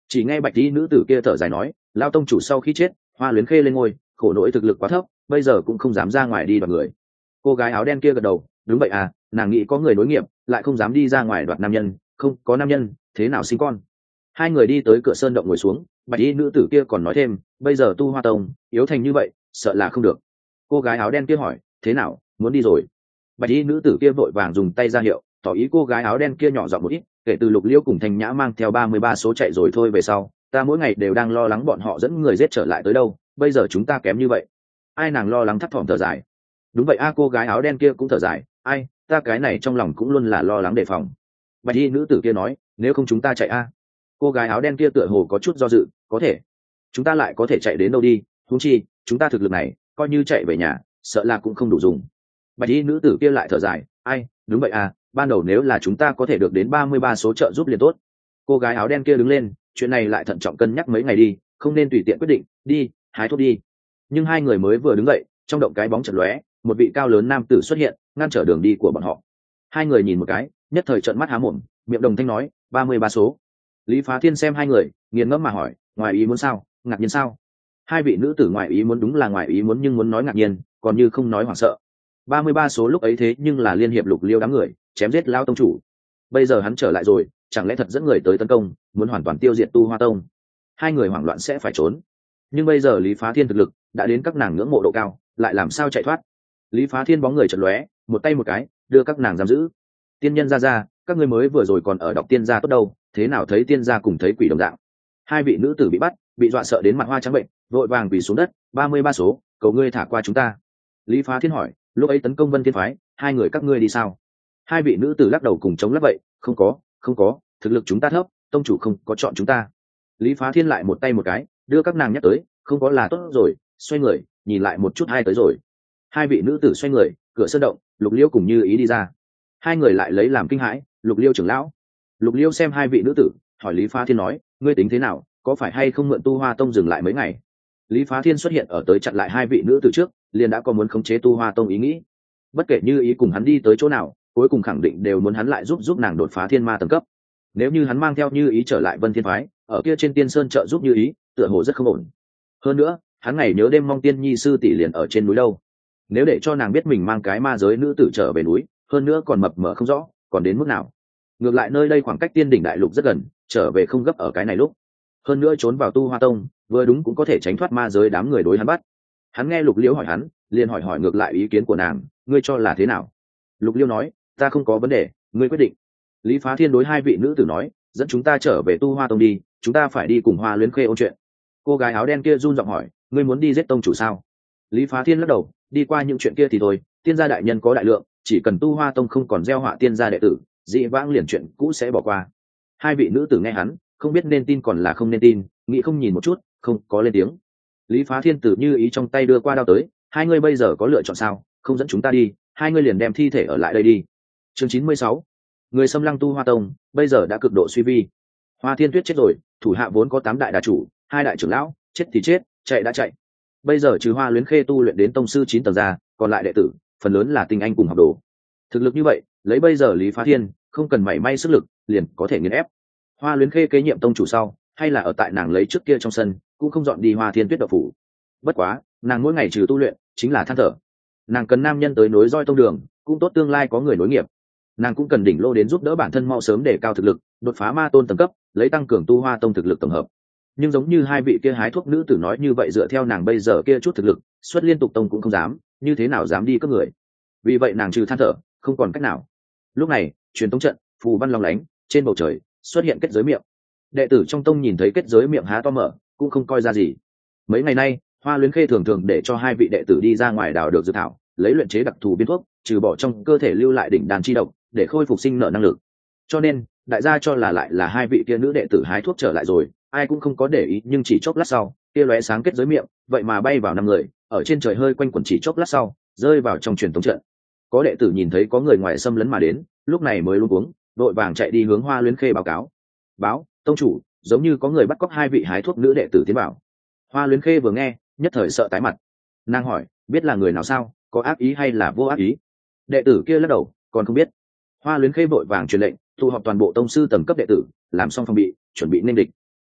Chỉ nghe bạch y nữ tử kia thở dài nói, lao tông chủ sau khi chết, Hoa Luyến Khê lên ngôi, khổ nỗi thực lực quá thấp, bây giờ cũng không dám ra ngoài đi đoạt người. Cô gái áo đen kia gật đầu, đúng vậy à, nàng nghĩ có người nối nghiệp, lại không dám đi ra ngoài đoạt nam nhân, không có nam nhân thế nào sinh con. Hai người đi tới cửa sơn động ngồi xuống, bạch y nữ tử kia còn nói thêm, bây giờ tu Hoa tông yếu thành như vậy, sợ là không được. Cô gái áo đen kia hỏi, thế nào, muốn đi rồi? Bạch y nữ tử kia vội vàng dùng tay ra hiệu, tỏ ý cô gái áo đen kia nhỏ giọng một ít, kể từ Lục Liêu cùng Thanh Nhã mang theo ba mươi ba số chạy rồi thôi về sau, ta mỗi ngày đều đang lo lắng bọn họ dẫn người giết trở lại tới đâu, bây giờ chúng ta kém như vậy. Ai nàng lo lắng thấp thỏm thở dài. Đúng vậy a, cô gái áo đen kia cũng thở dài, ai, ta cái này trong lòng cũng luôn là lo lắng đề phòng. Bạch y nữ tử kia nói, nếu không chúng ta chạy a. Cô gái áo đen kia tựa hồ có chút do dự, có thể. Chúng ta lại có thể chạy đến đâu đi, huống chi, chúng ta thực lực này, coi như chạy về nhà, sợ là cũng không đủ dùng. Bạch y nữ tử kia lại thở dài, ai, đúng vậy à, ban đầu nếu là chúng ta có thể được đến ba mươi ba số trợ giúp liền tốt. Cô gái áo đen kia đứng lên, chuyện này lại thận trọng cân nhắc mấy ngày đi, không nên tùy tiện quyết định, đi, hái thuốc đi. Nhưng hai người mới vừa đứng dậy, trong động cái bóng chợt lóe, một vị cao lớn nam tử xuất hiện, ngăn trở đường đi của bọn họ. Hai người nhìn một cái, nhất thời trợn mắt há mồm, miệng đồng thanh nói, ba mươi ba số. Lý Phá Thiên xem hai người, nghiền ngẫm mà hỏi, ngoài ý muốn sao, ngạc nhiên sao? Hai vị nữ tử ngoài ý muốn đúng là ngoài ý muốn, nhưng muốn nói ngạc nhiên, còn như không nói hoảng sợ. Ba mươi ba số lúc ấy thế nhưng là liên hiệp Lục Liêu đám người, chém giết lão tông chủ. Bây giờ hắn trở lại rồi, chẳng lẽ thật dẫn người tới tấn công, muốn hoàn toàn tiêu diệt Tu Hoa tông? Hai người hoảng loạn sẽ phải trốn. Nhưng bây giờ Lý Phá Thiên thực lực đã đến các nàng ngưỡng mộ độ cao, lại làm sao chạy thoát? Lý Phá Thiên bóng người chợt lóe, một tay một cái, đưa các nàng giam giữ. Tiên nhân ra ra, các ngươi mới vừa rồi còn ở đọc tiên gia tốt đâu, thế nào thấy tiên gia cùng thấy quỷ đồng dạng? Hai vị nữ tử bị bắt, bị dọa sợ đến mặt hoa trắng bệnh, vội vàng quỳ xuống đất, ba mươi ba số, cầu ngươi thả qua chúng ta. Lý Phá Thiên hỏi, lúc ấy tấn công Vân Thiên phái, hai người các ngươi đi sao? Hai vị nữ tử lắc đầu cùng chống lắc vậy, không có, không có, thực lực chúng ta thấp, tông chủ không có chọn chúng ta. Lý Phá Thiên lại một tay một cái, đưa các nàng nhắc tới, không có là tốt rồi, xoay người, nhìn lại một chút hai tới rồi. Hai vị nữ tử xoay người, cửa sơn động, Lục Liêu cùng Như Ý đi ra. Hai người lại lấy làm kinh hãi, Lục Liêu trưởng lão. Lục Liêu xem hai vị nữ tử, hỏi Lý Phá Thiên nói, ngươi tính thế nào, có phải hay không mượn Tu Hoa tông dừng lại mấy ngày? Lý Phá Thiên xuất hiện ở tới chặn lại hai vị nữ tử trước, liền đã có muốn khống chế Tu Hoa tông ý nghĩ. Bất kể Như Ý cùng hắn đi tới chỗ nào, cuối cùng khẳng định đều muốn hắn lại giúp giúp nàng đột phá thiên ma tầng cấp. Nếu như hắn mang theo Như Ý trở lại Vân Thiên phái, ở kia trên Tiên Sơn trợ giúp Như Ý, tựa hồ rất không ổn. Hơn nữa, hắn ngày nhớ đêm mong Tiên Nhi sư tỷ liền ở trên núi đâu. Nếu để cho nàng biết mình mang cái ma giới nữ tử trở về núi, hơn nữa còn mập mờ không rõ, còn đến mức nào? Ngược lại nơi đây khoảng cách Tiên đỉnh đại lục rất gần, trở về không gấp ở cái này lúc. Hơn nữa trốn vào Tu Hoa tông, vừa đúng cũng có thể tránh thoát ma giới đám người đối hắn bắt. Hắn nghe Lục Liễu hỏi hắn, liền hỏi hỏi ngược lại ý kiến của nàng, ngươi cho là thế nào? Lục Liễu nói, ta không có vấn đề, ngươi quyết định. Lý Phá Thiên đối hai vị nữ tử nói, dẫn chúng ta trở về Tu Hoa tông đi, chúng ta phải đi cùng Hoa Luyến Khê ôn chuyện. Cô gái áo đen kia run giọng hỏi, ngươi muốn đi giết tông chủ sao? Lý Phá Thiên lắc đầu, đi qua những chuyện kia thì thôi, tiên gia đại nhân có đại lượng, chỉ cần Tu Hoa tông không còn gieo họa tiên gia đệ tử, dị vãng liền chuyện cũ sẽ bỏ qua. Hai vị nữ tử nghe hắn, không biết nên tin còn là không nên tin, nghĩ không nhìn một chút, không có lên tiếng. Lý Phá Thiên tử Như Ý trong tay đưa qua đao tới, hai ngươi bây giờ có lựa chọn sao, không dẫn chúng ta đi, hai ngươi liền đem thi thể ở lại đây đi. Chương chín mươi sáu, người xâm lăng Tu Hoa tông, bây giờ đã cực độ suy vi. Hoa Thiên Tuyết chết rồi, thủ hạ vốn có tám đại đà chủ, hai đại trưởng lão, chết thì chết, chạy đã chạy. Bây giờ trừ Hoa Luyến Khê tu luyện đến tông sư chín tầng ra, còn lại đệ tử, phần lớn là tinh anh cùng học đồ. Thực lực như vậy, lấy bây giờ Lý Phá Thiên, không cần mảy may sức lực, liền có thể nghiền ép. Hoa Luyến Khê kế nhiệm tông chủ sau, hay là ở tại nàng lấy trước kia trong sân, cũng không dọn đi Hoa Thiên Tuyết độc phủ. Bất quá, nàng mỗi ngày trừ tu luyện, chính là than thở. Nàng cần nam nhân tới nối roi tông đường, cũng tốt tương lai có người nối nghiệp. Nàng cũng cần đỉnh lô đến giúp đỡ bản thân mau sớm để cao thực lực, đột phá ma tôn tầng cấp, lấy tăng cường Tu Hoa tông thực lực tổng hợp. Nhưng giống như hai vị kia hái thuốc nữ tử nói như vậy, dựa theo nàng bây giờ kia chút thực lực, xuất liên tục tông cũng không dám, như thế nào dám đi cướp người. Vì vậy nàng trừ than thở, không còn cách nào. Lúc này, truyền tống trận, phù văn long lánh, trên bầu trời xuất hiện kết giới miệng. Đệ tử trong tông nhìn thấy kết giới miệng há to mở, cũng không coi ra gì. Mấy ngày nay, Hoa Luyến Khê thường thường để cho hai vị đệ tử đi ra ngoài đào được dược thảo, lấy luyện chế đặc thù biên thuốc, trừ bỏ trong cơ thể lưu lại đỉnh đàn chi độc, để khôi phục sinh nợ năng lực. Cho nên, đại gia cho là lại là hai vị kia nữ đệ tử hái thuốc trở lại rồi, ai cũng không có để ý, nhưng chỉ chốc lát sau, kia lóe sáng kết giới miệng, vậy mà bay vào năm người, ở trên trời hơi quanh quẩn, chỉ chốc lát sau, rơi vào trong truyền tống trận. Có đệ tử nhìn thấy có người ngoài xâm lấn mà đến, lúc này mới luống cuống, đội vàng chạy đi hướng Hoa Luyến Khê báo cáo. Báo, tông chủ, giống như có người bắt cóc hai vị hái thuốc nữ đệ tử tiến vào. Hoa Luyến Khê vừa nghe, nhất thời sợ tái mặt. Nàng hỏi, biết là người nào sao, có ác ý hay là vô ác ý? Đệ tử kia lắc đầu, còn không biết. Hoa Luyến Khê vội vàng truyền lệnh, tụ họp toàn bộ tông sư tầng cấp đệ tử, làm xong phòng bị, chuẩn bị nên địch.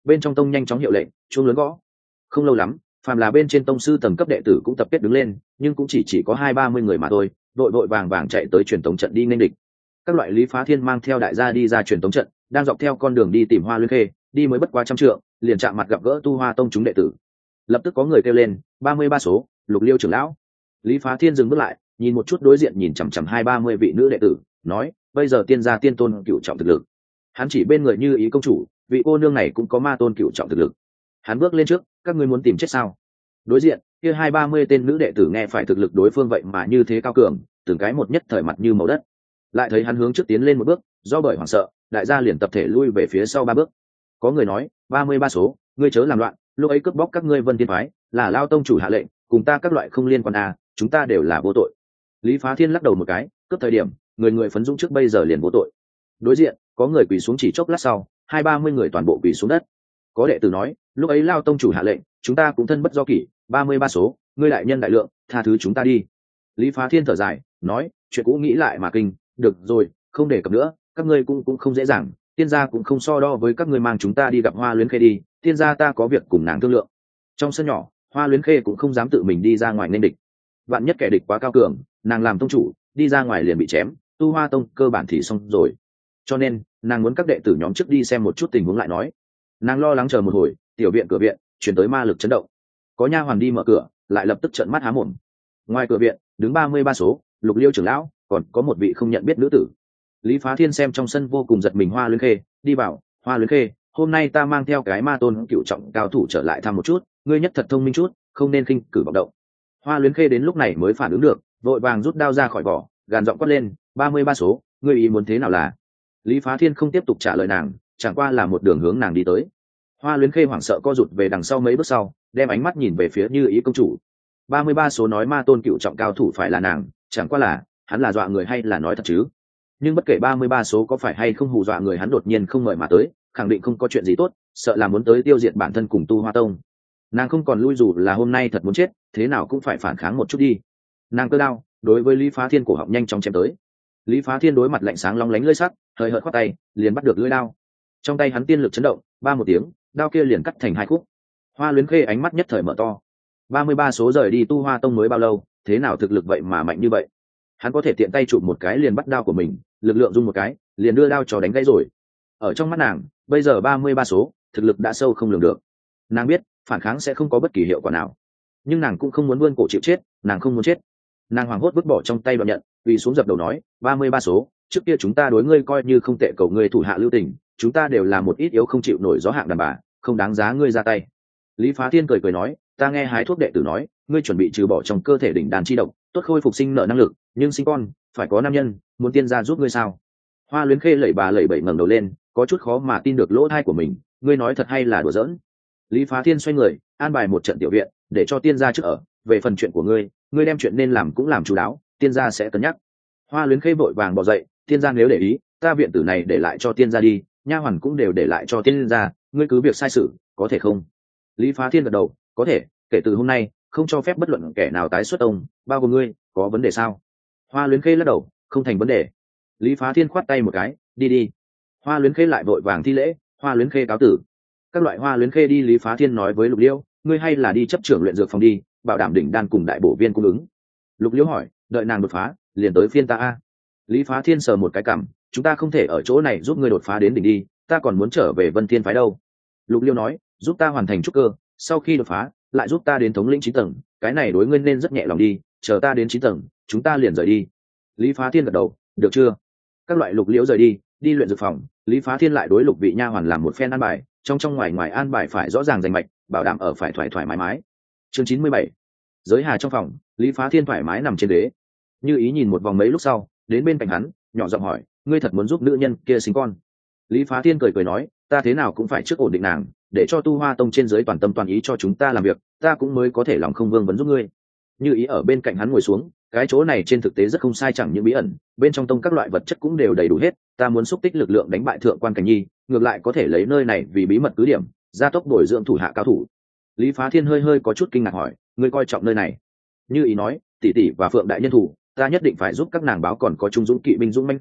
bên trong tông nhanh chóng hiệu lệnh, chuông lớn gõ. Không lâu lắm, phàm là bên trên tông sư tầng cấp đệ tử cũng tập kết đứng lên, nhưng cũng chỉ chỉ có hai ba mươi người mà thôi, vội vội vàng vàng chạy tới truyền tống trận đi nghênh địch. Các loại Lý Phá Thiên mang theo đại gia đi ra truyền tống trận, đang dọc theo con đường đi tìm Hoa Luyến Khê, đi mới bất quá trăm trượng, liền chạm mặt gặp gỡ Tu Hoa tông chúng đệ tử. Lập tức có người kêu lên, ba mươi ba số, Lục Liêu trưởng lão. Lý Phá Thiên dừng bước lại, nhìn một chút đối diện nhìn chằm chằm hai ba mươi vị nữ đệ tử, nói, bây giờ tiên gia tiên tôn cửu trọng thực lực. Hắn chỉ bên người Như Ý công chủ, vị cô nương này cũng có ma tôn cửu trọng thực lực. Hắn bước lên trước, các ngươi muốn tìm chết sao? Đối diện, kia hai ba mươi tên nữ đệ tử nghe phải thực lực đối phương vậy mà như thế cao cường, từng cái một nhất thời mặt như màu đất. Lại thấy hắn hướng trước tiến lên một bước, do bởi hoảng sợ, đại gia liền tập thể lui về phía sau ba bước. Có người nói, ba mươi ba số, ngươi chớ làm loạn, lúc ấy cướp bóc các ngươi Vân Thiên phái, là Lao tông chủ hạ lệnh, cùng ta các loại không liên quan à, chúng ta đều là vô tội. Lý Phá Thiên lắc đầu một cái, cướp thời điểm, người người phấn dũng trước bây giờ liền vô tội. Đối diện, có người quỳ xuống chỉ chốc lát sau, hai ba mươi người toàn bộ quỳ xuống đất. Có đệ tử nói, lúc ấy Lao tông chủ hạ lệnh, chúng ta cũng thân bất do kỷ, ba mươi ba số, ngươi đại nhân đại lượng, tha thứ chúng ta đi. Lý Phá Thiên thở dài, nói, chuyện cũ nghĩ lại mà kinh, được rồi, không đề cập nữa, các ngươi cũng cũng không dễ dàng, tiên gia cũng không so đo với các ngươi, mang chúng ta đi gặp Hoa Luyến Khê đi, tiên gia ta có việc cùng nàng thương lượng. Trong sân nhỏ, Hoa Luyến Khê cũng không dám tự mình đi ra ngoài nên địch, vạn nhất kẻ địch quá cao cường, nàng làm tông chủ, đi ra ngoài liền bị chém, Tu Hoa tông cơ bản thì xong rồi. Cho nên, nàng muốn các đệ tử nhóm trước đi xem một chút tình huống lại nói. Nàng lo lắng chờ một hồi, tiểu viện cửa viện chuyển tới ma lực chấn động, có nha hoàn đi mở cửa, lại lập tức trợn mắt há mồm. Ngoài cửa viện đứng ba mươi ba số, Lục Liêu trưởng lão, còn có một vị không nhận biết nữ tử. Lý Phá Thiên xem trong sân vô cùng giật mình Hoa Luyến Khê, đi bảo, Hoa Luyến Khê, hôm nay ta mang theo cái ma tôn cựu trọng cao thủ trở lại thăm một chút, ngươi nhất thật thông minh chút, không nên khinh cử vọng động. Hoa Luyến Khê đến lúc này mới phản ứng được, vội vàng rút đao ra khỏi vỏ, gàn giọng quát lên, ba mươi ba số, ngươi ý muốn thế nào là? Lý Phá Thiên không tiếp tục trả lời nàng, chẳng qua là một đường hướng nàng đi tới. Hoa Luyến Khê hoảng sợ co rụt về đằng sau mấy bước sau, đem ánh mắt nhìn về phía Như Ý công chủ. ba mươi ba số nói ma tôn cựu trọng cao thủ phải là nàng, chẳng qua là, hắn là dọa người hay là nói thật chứ? Nhưng bất kể ba mươi ba số có phải hay không hù dọa người, hắn đột nhiên không mời mà tới, khẳng định không có chuyện gì tốt, sợ là muốn tới tiêu diệt bản thân cùng Tu Hoa tông. Nàng không còn lui, dù là hôm nay thật muốn chết, thế nào cũng phải phản kháng một chút đi. Nàng cơ đao, đối với Lý Phá Thiên cổ họng nhanh chóng chém tới. Lý Phá Thiên đối mặt lạnh sáng long lánh lưỡi sắc, hơi hợt khoát tay, liền bắt được lưỡi đao. Trong tay hắn tiên lực chấn động, ba một tiếng, đao kia liền cắt thành hai khúc. Hoa Luyến Khê ánh mắt nhất thời mở to. ba mươi ba số rời đi Tu Hoa tông mới bao lâu, thế nào thực lực vậy mà mạnh như vậy? Hắn có thể tiện tay chụp một cái liền bắt đao của mình, lực lượng dung một cái, liền đưa đao cho đánh gãy rồi. Ở trong mắt nàng, bây giờ ba mươi ba số, thực lực đã sâu không lường được. Nàng biết, phản kháng sẽ không có bất kỳ hiệu quả nào, nhưng nàng cũng không muốn vươn cổ chịu chết, nàng không muốn chết. Nàng hoảng hốt vứt bỏ trong tay đoạn nhận, vì xuống dập đầu nói, ba mươi ba số, trước kia chúng ta đối ngươi coi như không tệ, cầu ngươi thủ hạ lưu tình, chúng ta đều là một ít yếu không chịu nổi gió hạng đàn bà, không đáng giá ngươi ra tay. Lý Phá Thiên cười cười nói, ta nghe hái thuốc đệ tử nói, ngươi chuẩn bị trừ bỏ trong cơ thể đỉnh đàn chi độc, tốt khôi phục sinh nợ năng lực, nhưng sinh con phải có nam nhân, muốn tiên gia giúp ngươi sao? Hoa Luyến Khê lẩy bà lẩy bẩy ngẩng đầu lên, có chút khó mà tin được lỗ tai của mình, ngươi nói thật hay là đùa giỡn? Lý Phá Thiên xoay người, an bài một trận tiểu viện, để cho tiên gia trước ở, về phần chuyện của ngươi, ngươi đem chuyện nên làm cũng làm chú đáo, tiên gia sẽ cân nhắc. Hoa Luyến Khê vội vàng bò dậy, tiên gia nếu để ý, ta viện tử này để lại cho tiên gia đi, nha hoàn cũng đều để lại cho tiên gia, ngươi cứ việc sai sự, có thể không? Lý Phá Thiên gật đầu, có thể, kể từ hôm nay không cho phép bất luận kẻ nào tái xuất ông, bao gồm ngươi, có vấn đề sao? Hoa Luyến Khê lắc đầu, không thành vấn đề. Lý Phá Thiên khoát tay một cái, đi đi. Hoa Luyến Khê lại vội vàng thi lễ, Hoa Luyến Khê cáo tử. Các loại Hoa Luyến Khê đi, Lý Phá Thiên nói với Lục Liêu, ngươi hay là đi chấp trưởng luyện dược phòng đi, bảo đảm đỉnh đan cùng đại bổ viên cung ứng. Lục Liêu hỏi, đợi nàng đột phá, liền tới phiên ta a. Lý Phá Thiên sờ một cái cằm, chúng ta không thể ở chỗ này giúp ngươi đột phá đến đỉnh đi, ta còn muốn trở về Vân Thiên phái đâu. Lục Liêu nói, giúp ta hoàn thành trúc cơ, sau khi đột phá, lại giúp ta đến thống lĩnh chín tầng, cái này đối ngươi nên rất nhẹ lòng đi, chờ ta đến chín tầng, chúng ta liền rời đi. Lý Phá Thiên gật đầu, được chưa? Các loại Lục Liễu rời đi, đi luyện dược phòng, Lý Phá Thiên lại đối Lục vị nha hoàn làm một phen an bài, trong trong ngoài ngoài an bài phải rõ ràng rành mạch, bảo đảm ở phải thoải thoải mái mái. Chương chín mươi bảy, giới hà trong phòng, Lý Phá Thiên thoải mái nằm trên ghế. Như Ý nhìn một vòng mấy lúc sau, đến bên cạnh hắn, nhỏ giọng hỏi, ngươi thật muốn giúp nữ nhân kia sinh con? Lý Phá Thiên cười cười nói, ta thế nào cũng phải trước ổn định nàng, để cho Tu Hoa tông trên dưới toàn tâm toàn ý cho chúng ta làm việc, ta cũng mới có thể lòng không vương vấn giúp ngươi. Như Ý ở bên cạnh hắn ngồi xuống, cái chỗ này trên thực tế rất không sai, chẳng những bí ẩn, bên trong tông các loại vật chất cũng đều đầy đủ hết, ta muốn xúc tích lực lượng đánh bại thượng quan Cảnh Nhi, ngược lại có thể lấy nơi này vì bí mật cứ điểm, gia tốc bồi dưỡng thủ hạ cao thủ. Lý Phá Thiên hơi hơi có chút kinh ngạc hỏi, ngươi coi trọng nơi này? Như Ý nói, tỷ tỷ và Phượng đại nhân thủ, ta nhất định phải giúp các nàng báo, còn có trung dũng kỵ binh dũng manh doanh,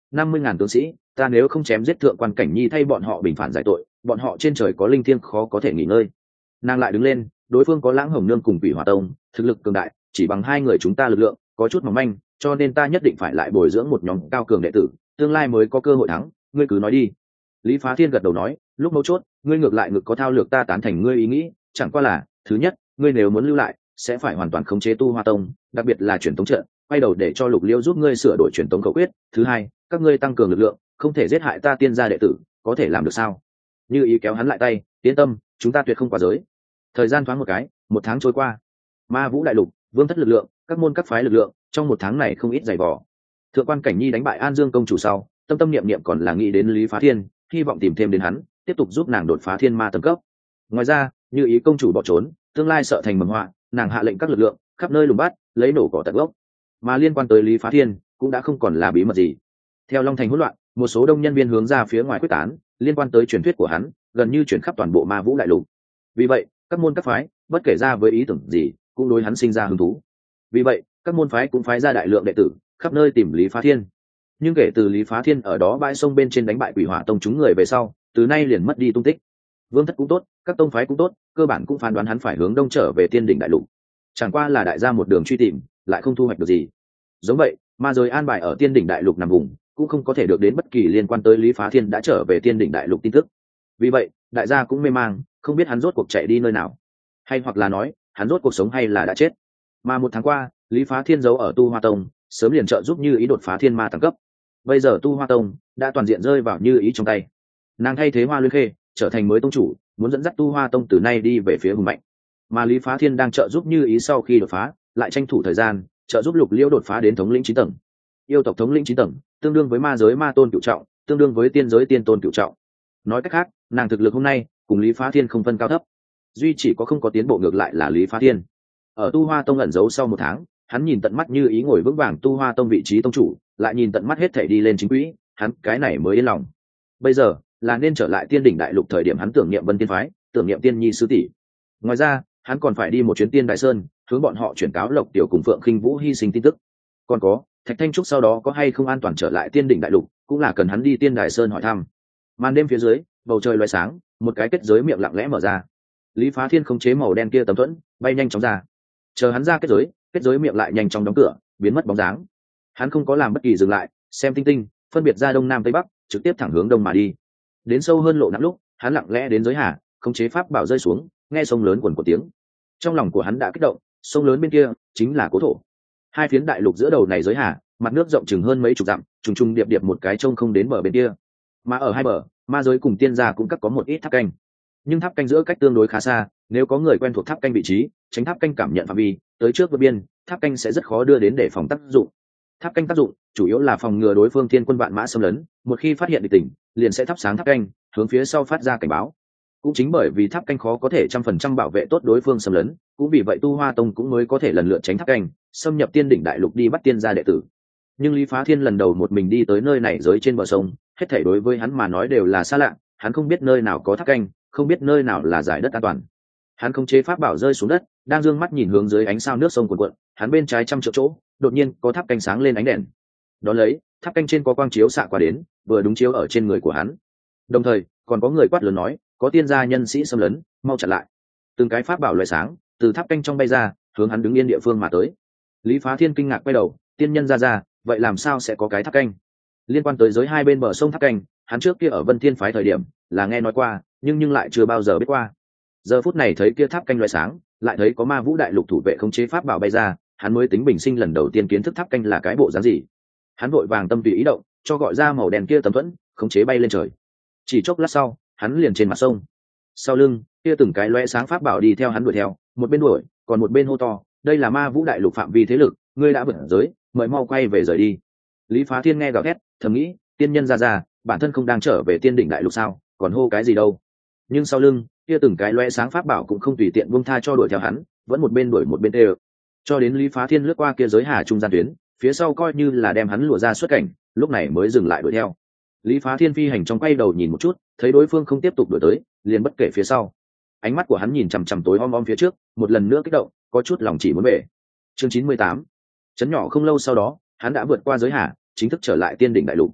năm mươi ngàn tướng sĩ, ta nếu không chém giết thượng quan cảnh nhi thay bọn họ bình phản giải tội, bọn họ trên trời có linh thiêng khó có thể nghỉ ngơi. Nàng lại đứng lên, đối phương có Lãng Hồng Nương cùng Quỷ Hỏa Tông, thực lực cường đại, chỉ bằng hai người chúng ta lực lượng có chút mỏng manh, cho nên ta nhất định phải lại bồi dưỡng một nhóm cao cường đệ tử, tương lai mới có cơ hội thắng. Ngươi cứ nói đi. Lý Phá Thiên gật đầu nói, lúc mấu chốt, ngươi ngược lại ngược có thao lược ta tán thành ngươi ý nghĩ, chẳng qua là, thứ nhất, ngươi nếu muốn lưu lại, sẽ phải hoàn toàn khống chế Tu Hoa Tông, đặc biệt là truyền tống trận, quay đầu để cho Lục Liêu giúp ngươi sửa đổi truyền tống khẩu quyết. Thứ hai, các ngươi tăng cường lực lượng, không thể giết hại ta Tiên gia đệ tử, có thể làm được sao? Như Ý kéo hắn lại tay, yên tâm, chúng ta tuyệt không qua giới. Thời gian thoáng một cái, một tháng trôi qua. Ma Vũ đại lục, vương thất lực lượng, các môn các phái lực lượng, trong một tháng này không ít dày vò. Thượng quan Cảnh Nhi đánh bại An Dương công chủ sau, tâm tâm niệm niệm còn là nghĩ đến Lý Phá Thiên, hy vọng tìm thêm đến hắn, tiếp tục giúp nàng đột phá thiên ma tầng cấp. Ngoài ra, Như Ý công chủ bỏ trốn, tương lai sợ thành mầm họa, nàng hạ lệnh các lực lượng khắp nơi lùng bắt, lấy nổ cỏ tận gốc. Mà liên quan tới Lý Phá Thiên, cũng đã không còn là bí mật gì. Theo Long Thành hỗn loạn, một số đông nhân viên hướng ra phía ngoài quyết tán, liên quan tới truyền thuyết của hắn, gần như chuyển khắp toàn bộ Ma Vũ đại lục. Vì vậy, các môn các phái, bất kể ra với ý tưởng gì, cũng đối hắn sinh ra hứng thú. Vì vậy, các môn phái cũng phái ra đại lượng đệ tử, khắp nơi tìm Lý Phá Thiên. Nhưng kể từ Lý Phá Thiên ở đó bãi sông bên trên đánh bại Quỷ Hỏa Tông chúng người về sau, từ nay liền mất đi tung tích. Vương thất cũng tốt, các tông phái cũng tốt, cơ bản cũng phán đoán hắn phải hướng đông trở về Tiên Đỉnh đại lục. Chẳng qua là đại gia một đường truy tìm, lại không thu hoạch được gì. Giống vậy, ma giới an bài ở Tiên Đỉnh đại lục nằm vùng, cũng không có thể được đến bất kỳ liên quan tới Lý Phá Thiên đã trở về Tiên Đỉnh đại lục tin tức. Vì vậy, đại gia cũng mê mang, không biết hắn rốt cuộc chạy đi nơi nào, hay hoặc là nói, hắn rốt cuộc sống hay là đã chết. Mà một tháng qua, Lý Phá Thiên giấu ở Tu Hoa Tông, sớm liền trợ giúp Như Ý đột phá thiên ma tầng cấp. Bây giờ Tu Hoa Tông đã toàn diện rơi vào Như Ý trong tay. Nàng thay thế Hoa Luyện Khê, trở thành mới tông chủ, muốn dẫn dắt Tu Hoa Tông từ nay đi về phía hùng mạnh. Mà Lý Phá Thiên đang trợ giúp Như Ý sau khi đột phá, lại tranh thủ thời gian, trợ giúp Lục Liễu đột phá đến thống lĩnh chín tầng. Yêu tộc thống lĩnh chín tầng, tương đương với ma giới ma tôn cửu trọng, tương đương với tiên giới tiên tôn cửu trọng. Nói cách khác, nàng thực lực hôm nay cùng Lý Phá Thiên không phân cao thấp. Duy chỉ có không có tiến bộ ngược lại là Lý Phá Thiên. Ở Tu Hoa Tông ẩn giấu sau một tháng, hắn nhìn tận mắt Như Ý ngồi vững vàng Tu Hoa Tông vị trí tông chủ, lại nhìn tận mắt hết thảy đi lên chính quỹ, hắn cái này mới yên lòng. Bây giờ là nên trở lại Tiên Đỉnh đại lục, thời điểm hắn tưởng niệm Vân Tiên phái, tưởng niệm Tiên Nhi sư tỷ. Ngoài ra, hắn còn phải đi một chuyến Tiên Đại Sơn, hướng bọn họ chuyển cáo Lộc Tiểu cùng Phượng Khinh Vũ hy sinh tin tức. Còn có, Thạch Thanh Trúc sau đó có hay không an toàn trở lại Tiên Đỉnh đại lục, cũng là cần hắn đi Tiên Đại Sơn hỏi thăm. Màn đêm phía dưới, bầu trời loé sáng, một cái kết giới miệng lặng lẽ mở ra. Lý Phá Thiên khống chế màu đen kia tấm thuẫn, bay nhanh chóng ra. Chờ hắn ra kết giới, kết giới miệng lại nhanh chóng đóng cửa, biến mất bóng dáng. Hắn không có làm bất kỳ dừng lại, xem tinh tinh, phân biệt ra đông nam tây bắc, trực tiếp thẳng hướng đông mà đi. Đến sâu hơn lộ nặng lúc, hắn lặng lẽ đến giới hà, khống chế pháp bảo rơi xuống, nghe sông lớn quần của tiếng. Trong lòng của hắn đã kích động, sông lớn bên kia chính là Cố Thổ. Hai phiến đại lục giữa đầu này giới hà, mặt nước rộng chừng hơn mấy chục dặm, trùng trùng điệp điệp một cái trông không đến bờ bên kia. Mà ở hai bờ, ma giới cùng tiên gia cũng các có một ít tháp canh. Nhưng tháp canh giữa cách tương đối khá xa, nếu có người quen thuộc tháp canh vị trí, tránh tháp canh cảm nhận phạm vi, tới trước vượt biên, tháp canh sẽ rất khó đưa đến để phòng tác dụng. Tháp canh tác dụng chủ yếu là phòng ngừa đối phương thiên quân vạn mã xâm lấn, một khi phát hiện địch tình, liền sẽ thắp sáng tháp canh, hướng phía sau phát ra cảnh báo. Cũng chính bởi vì tháp canh khó có thể trăm phần trăm bảo vệ tốt đối phương xâm lấn, cũng vì vậy Tu Hoa Tông cũng mới có thể lần lượt tránh tháp canh, xâm nhập Tiên Đỉnh đại lục đi bắt tiên gia đệ tử. Nhưng Lý Phá Thiên lần đầu một mình đi tới nơi này giới trên bờ sông, hết thảy đối với hắn mà nói đều là xa lạ, hắn không biết nơi nào có tháp canh, không biết nơi nào là giải đất an toàn. Hắn không chế pháp bảo rơi xuống đất, đang dương mắt nhìn hướng dưới ánh sao nước sông cuồn cuộn, hắn bên trái trăm triệu chỗ, đột nhiên có tháp canh sáng lên ánh đèn. Đó lấy, tháp canh trên có quang chiếu xạ qua đến, vừa đúng chiếu ở trên người của hắn. Đồng thời, còn có người quát lớn nói, có tiên gia nhân sĩ xâm lấn, mau chặn lại. Từng cái pháp bảo lóe sáng, từ tháp canh trong bay ra, hướng hắn đứng yên địa phương mà tới. Lý Phá Thiên kinh ngạc quay đầu, tiên nhân ra ra, vậy làm sao sẽ có cái tháp canh? Liên quan tới giới hai bên bờ sông tháp canh, hắn trước kia ở Vân Thiên phái thời điểm là nghe nói qua, nhưng nhưng lại chưa bao giờ biết qua. Giờ phút này thấy kia tháp canh lóe sáng, lại thấy có Ma Vũ đại lục thủ vệ khống chế pháp bảo bay ra, hắn mới tính bình sinh lần đầu tiên kiến thức tháp canh là cái bộ dáng gì. Hắn vội vàng tâm tùy ý động, cho gọi ra màu đen kia tấm thuẫn, khống chế bay lên trời. Chỉ chốc lát sau, hắn liền trên mặt sông. Sau lưng, kia từng cái lóe sáng pháp bảo đi theo hắn đuổi theo, một bên đuổi, còn một bên hô to, đây là Ma Vũ đại lục phạm vi thế lực, ngươi đã vượt giới, mời mau quay về rời đi. Lý Phá Thiên nghe gào thét, thầm nghĩ, tiên nhân ra ra, bản thân không đang trở về Tiên Đỉnh đại lục sao, còn hô cái gì đâu. Nhưng sau lưng, kia từng cái lóe sáng pháp bảo cũng không tùy tiện buông tha cho đuổi theo hắn, vẫn một bên đuổi một bên tê ơ. Cho đến Lý Phá Thiên lướt qua kia giới hà trung gian tuyến, phía sau coi như là đem hắn lùa ra xuất cảnh, lúc này mới dừng lại đuổi theo. Lý Phá Thiên phi hành trong quay đầu nhìn một chút, thấy đối phương không tiếp tục đuổi tới, liền bất kể phía sau. Ánh mắt của hắn nhìn chằm chằm tối om om phía trước, một lần nữa kích động, có chút lòng chỉ muốn về. Chương chín mươi tám. Chấn nhỏ không lâu sau đó, hắn đã vượt qua giới hà, chính thức trở lại Tiên Đỉnh đại lục.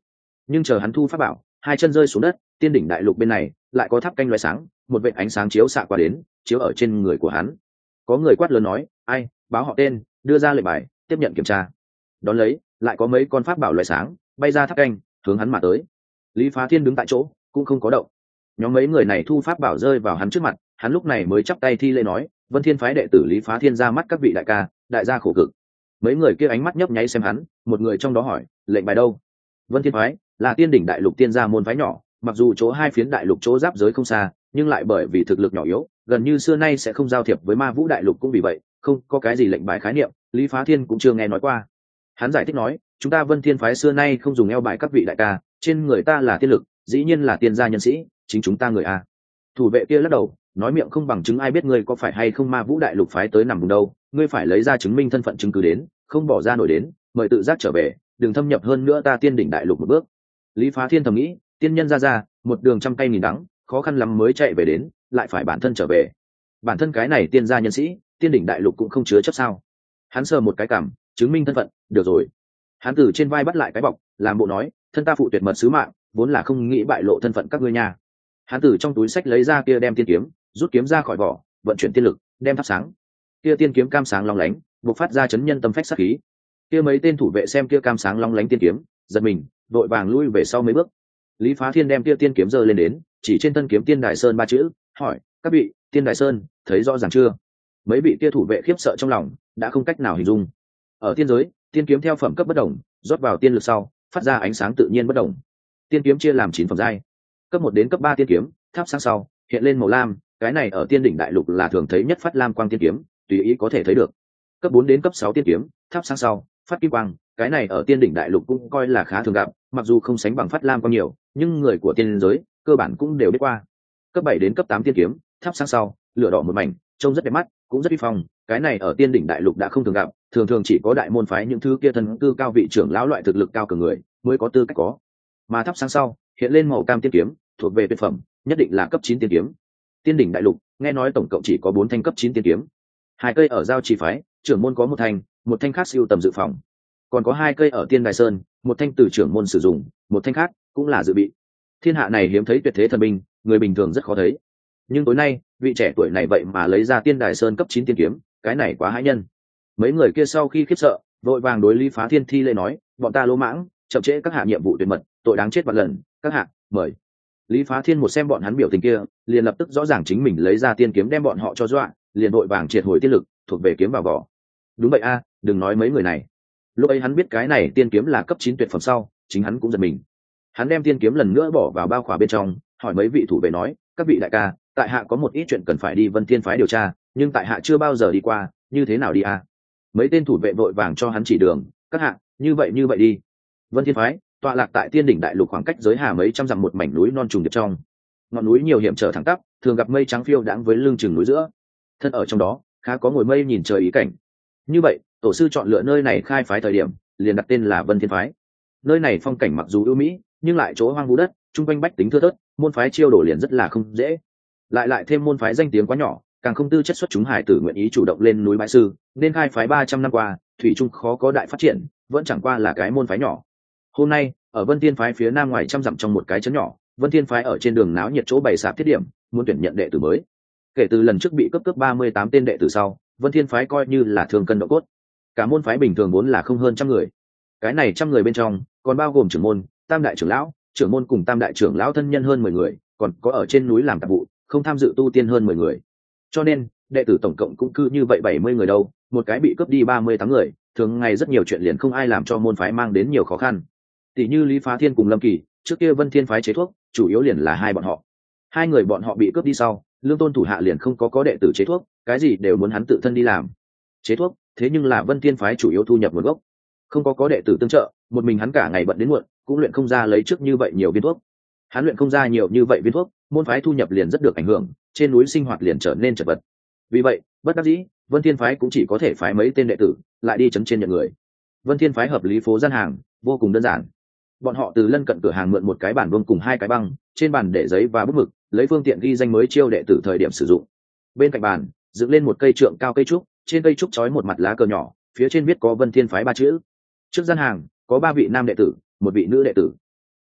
nhưng chờ hắn thu pháp bảo, hai chân rơi xuống đất, tiên đỉnh đại lục bên này lại có tháp canh loé sáng, một vệt ánh sáng chiếu xạ qua đến, chiếu ở trên người của hắn. Có người quát lớn nói, ai, báo họ tên, đưa ra lệnh bài, tiếp nhận kiểm tra. Đón lấy, lại có mấy con pháp bảo loé sáng bay ra tháp canh, hướng hắn mà tới. Lý Phá Thiên đứng tại chỗ, cũng không có động. Nhóm mấy người này thu pháp bảo rơi vào hắn trước mặt, hắn lúc này mới chắp tay thi lễ nói, Vân Thiên phái đệ tử Lý Phá Thiên ra mắt các vị đại ca, đại gia khổ cực. Mấy người kia ánh mắt nhấp nháy xem hắn, một người trong đó hỏi, lệnh bài đâu? Vân Thiên phái là tiên đỉnh đại lục tiên gia môn phái nhỏ, mặc dù chỗ hai phiến đại lục chỗ giáp giới không xa, nhưng lại bởi vì thực lực nhỏ yếu, gần như xưa nay sẽ không giao thiệp với Ma Vũ đại lục, cũng vì vậy không có cái gì lệnh bài khái niệm, Lý Phá Thiên cũng chưa nghe nói qua. Hắn giải thích nói, chúng ta Vân Thiên phái xưa nay không dùng eo bài các vị đại ca, trên người ta là tiên lực, dĩ nhiên là tiên gia nhân sĩ, chính chúng ta người a. Thủ vệ kia lắc đầu, nói miệng không bằng chứng, ai biết ngươi có phải hay không Ma Vũ đại lục phái tới nằm vùng đâu, ngươi phải lấy ra chứng minh thân phận chứng cứ đến, không bỏ ra nổi đến, mời tự giác trở về, đừng thâm nhập hơn nữa ta tiên đỉnh đại lục một bước. Lý Phá Thiên thầm nghĩ, tiên nhân ra ra, một đường trăm cây nghìn đắng, khó khăn lắm mới chạy về đến, lại phải bản thân trở về. Bản thân cái này tiên gia nhân sĩ, tiên đỉnh đại lục cũng không chứa chấp sao? Hắn sờ một cái cảm, chứng minh thân phận, được rồi. Hắn từ trên vai bắt lại cái bọc, làm bộ nói, thân ta phụ tuyệt mật sứ mạng, vốn là không nghĩ bại lộ thân phận các ngươi nhà. Hắn từ trong túi sách lấy ra kia đem tiên kiếm, rút kiếm ra khỏi vỏ, vận chuyển tiên lực, đem thắp sáng. Kia tiên kiếm cam sáng long lánh, bộc phát ra chấn nhân tâm phách sát khí. Kia mấy tên thủ vệ xem kia cam sáng long lánh tiên kiếm, giật mình, đội vàng lui về sau mấy bước. Lý Phá Thiên đem kia tiên kiếm giơ lên đến, chỉ trên thân kiếm Tiên Đài Sơn ba chữ, hỏi, các vị, Tiên Đài Sơn, thấy rõ ràng chưa? Mấy vị kia thủ vệ khiếp sợ trong lòng, đã không cách nào hình dung. Ở tiên giới, tiên kiếm theo phẩm cấp bất đồng, rót vào tiên lực sau, phát ra ánh sáng tự nhiên bất đồng. Tiên kiếm chia làm chín phẩm giai. Cấp một đến cấp ba tiên kiếm, thắp sáng sau, hiện lên màu lam, cái này ở tiên đỉnh đại lục là thường thấy nhất phát lam quang tiên kiếm, tùy ý có thể thấy được. Cấp bốn đến cấp sáu tiên kiếm, thắp sáng sau, phát kim quang, cái này ở tiên đỉnh đại lục cũng coi là khá thường gặp, mặc dù không sánh bằng phát lam quang nhiều, nhưng người của tiên giới cơ bản cũng đều biết qua. Cấp bảy đến cấp tám tiên kiếm, thắp sáng sau, lửa đỏ một mảnh, trông rất đẹp mắt, cũng rất uy phong, cái này ở tiên đỉnh đại lục đã không thường gặp, thường thường chỉ có đại môn phái những thứ kia thân cư cao vị trưởng lão loại thực lực cao cường người mới có tư cách có. Mà thắp sáng sau, hiện lên màu cam tiên kiếm, thuộc về tuyệt phẩm, nhất định là cấp chín tiên kiếm. Tiên đỉnh đại lục, nghe nói tổng cộng chỉ có bốn thanh cấp chín tiên kiếm. Hai cây ở giao trì phái, trưởng môn có một thanh, một thanh khác siêu tầm dự phòng. Còn có hai cây ở Tiên Đài Sơn, một thanh từ trưởng môn sử dụng, một thanh khác cũng là dự bị. Thiên hạ này hiếm thấy tuyệt thế thần binh, người bình thường rất khó thấy. Nhưng tối nay, vị trẻ tuổi này vậy mà lấy ra Tiên Đài Sơn cấp chín tiên kiếm, cái này quá hãi nhân. Mấy người kia sau khi khiếp sợ, vội vàng đối Lý Phá Thiên thi lễ nói, bọn ta lỗ mãng, chậm trễ các hạ nhiệm vụ tuyệt mật, tội đáng chết vạn lần, các hạ, mời. Lý Phá Thiên một xem bọn hắn biểu tình kia, liền lập tức rõ ràng chính mình lấy ra tiên kiếm đem bọn họ cho dọa, liền vội vàng triệt hồi tiên lực, thuộc về kiếm vào vỏ. Đúng vậy a, đừng nói mấy người này. Lúc ấy hắn biết cái này tiên kiếm là cấp chín tuyệt phẩm sau, chính hắn cũng giật mình. Hắn đem tiên kiếm lần nữa bỏ vào bao khỏa bên trong, hỏi mấy vị thủ vệ nói, các vị đại ca, tại hạ có một ít chuyện cần phải đi Vân Thiên phái điều tra, nhưng tại hạ chưa bao giờ đi qua, như thế nào đi a? Mấy tên thủ vệ vội vàng cho hắn chỉ đường, các hạ, như vậy như vậy đi. Vân Thiên phái tọa lạc tại tiên đỉnh đại lục khoảng cách giới hà mấy trăm dặm một mảnh núi non trùng điệp trong. Ngọn núi nhiều hiểm trở thẳng tắp, thường gặp mây trắng phiêu đãng với lưng chừng núi giữa. Thân ở trong đó, khá có ngồi mây nhìn trời ý cảnh. Như vậy, tổ sư chọn lựa nơi này khai phái thời điểm, liền đặt tên là Vân Thiên phái. Nơi này phong cảnh mặc dù ưu mỹ, nhưng lại chỗ hoang vu đất, trung quanh bách tính thưa thớt, môn phái chiêu đổ liền rất là không dễ. Lại lại thêm môn phái danh tiếng quá nhỏ, càng không tư chất xuất chúng hải tử nguyện ý chủ động lên núi bái sư, nên khai phái ba trăm năm qua, thủy trung khó có đại phát triển, vẫn chẳng qua là cái môn phái nhỏ. Hôm nay, ở Vân Thiên phái phía nam ngoài trăm dặm trong một cái trấn nhỏ, Vân Thiên phái ở trên đường náo nhiệt chỗ bày sạp thiết điểm, muốn tuyển nhận đệ tử mới. Kể từ lần trước bị cấp cấp ba mươi tám tên đệ tử sau, Vân Thiên phái coi như là thường cân độ cốt. Cả môn phái bình thường vốn là không hơn trăm người. Cái này trăm người bên trong, còn bao gồm trưởng môn, tam đại trưởng lão, trưởng môn cùng tam đại trưởng lão thân nhân hơn mười người, còn có ở trên núi làm tạp vụ, không tham dự tu tiên hơn mười người. Cho nên, đệ tử tổng cộng cũng cư như vậy bảy mươi người đâu, một cái bị cướp đi ba mươi tám người, thường ngày rất nhiều chuyện liền không ai làm cho môn phái mang đến nhiều khó khăn. Tỷ như Lý Phá Thiên cùng Lâm Kỳ, trước kia Vân Thiên phái chế thuốc, chủ yếu liền là hai bọn họ. Hai người bọn họ bị cướp đi sau, Lương Tôn thủ hạ liền không có có đệ tử chế thuốc, cái gì đều muốn hắn tự thân đi làm. Chế thuốc, thế nhưng là Vân Thiên phái chủ yếu thu nhập nguồn gốc. Không có có đệ tử tương trợ, một mình hắn cả ngày bận đến muộn, cũng luyện không ra lấy trước như vậy nhiều viên thuốc. Hắn luyện không ra nhiều như vậy viên thuốc, môn phái thu nhập liền rất được ảnh hưởng, trên núi sinh hoạt liền trở nên chật vật. Vì vậy, bất đắc dĩ, Vân Thiên phái cũng chỉ có thể phái mấy tên đệ tử, lại đi trấn trên nhận người. Vân Thiên phái hợp lý phố gian hàng, vô cùng đơn giản. Bọn họ từ lân cận cửa hàng mượn một cái bản vương cùng hai cái băng, trên bàn để giấy và bút mực, lấy phương tiện ghi danh mới chiêu đệ tử thời điểm sử dụng. Bên cạnh bàn, dựng lên một cây trượng cao cây trúc, trên cây trúc trói một mặt lá cờ nhỏ, phía trên viết có Vân Thiên phái ba chữ. Trước gian hàng có ba vị nam đệ tử, một vị nữ đệ tử.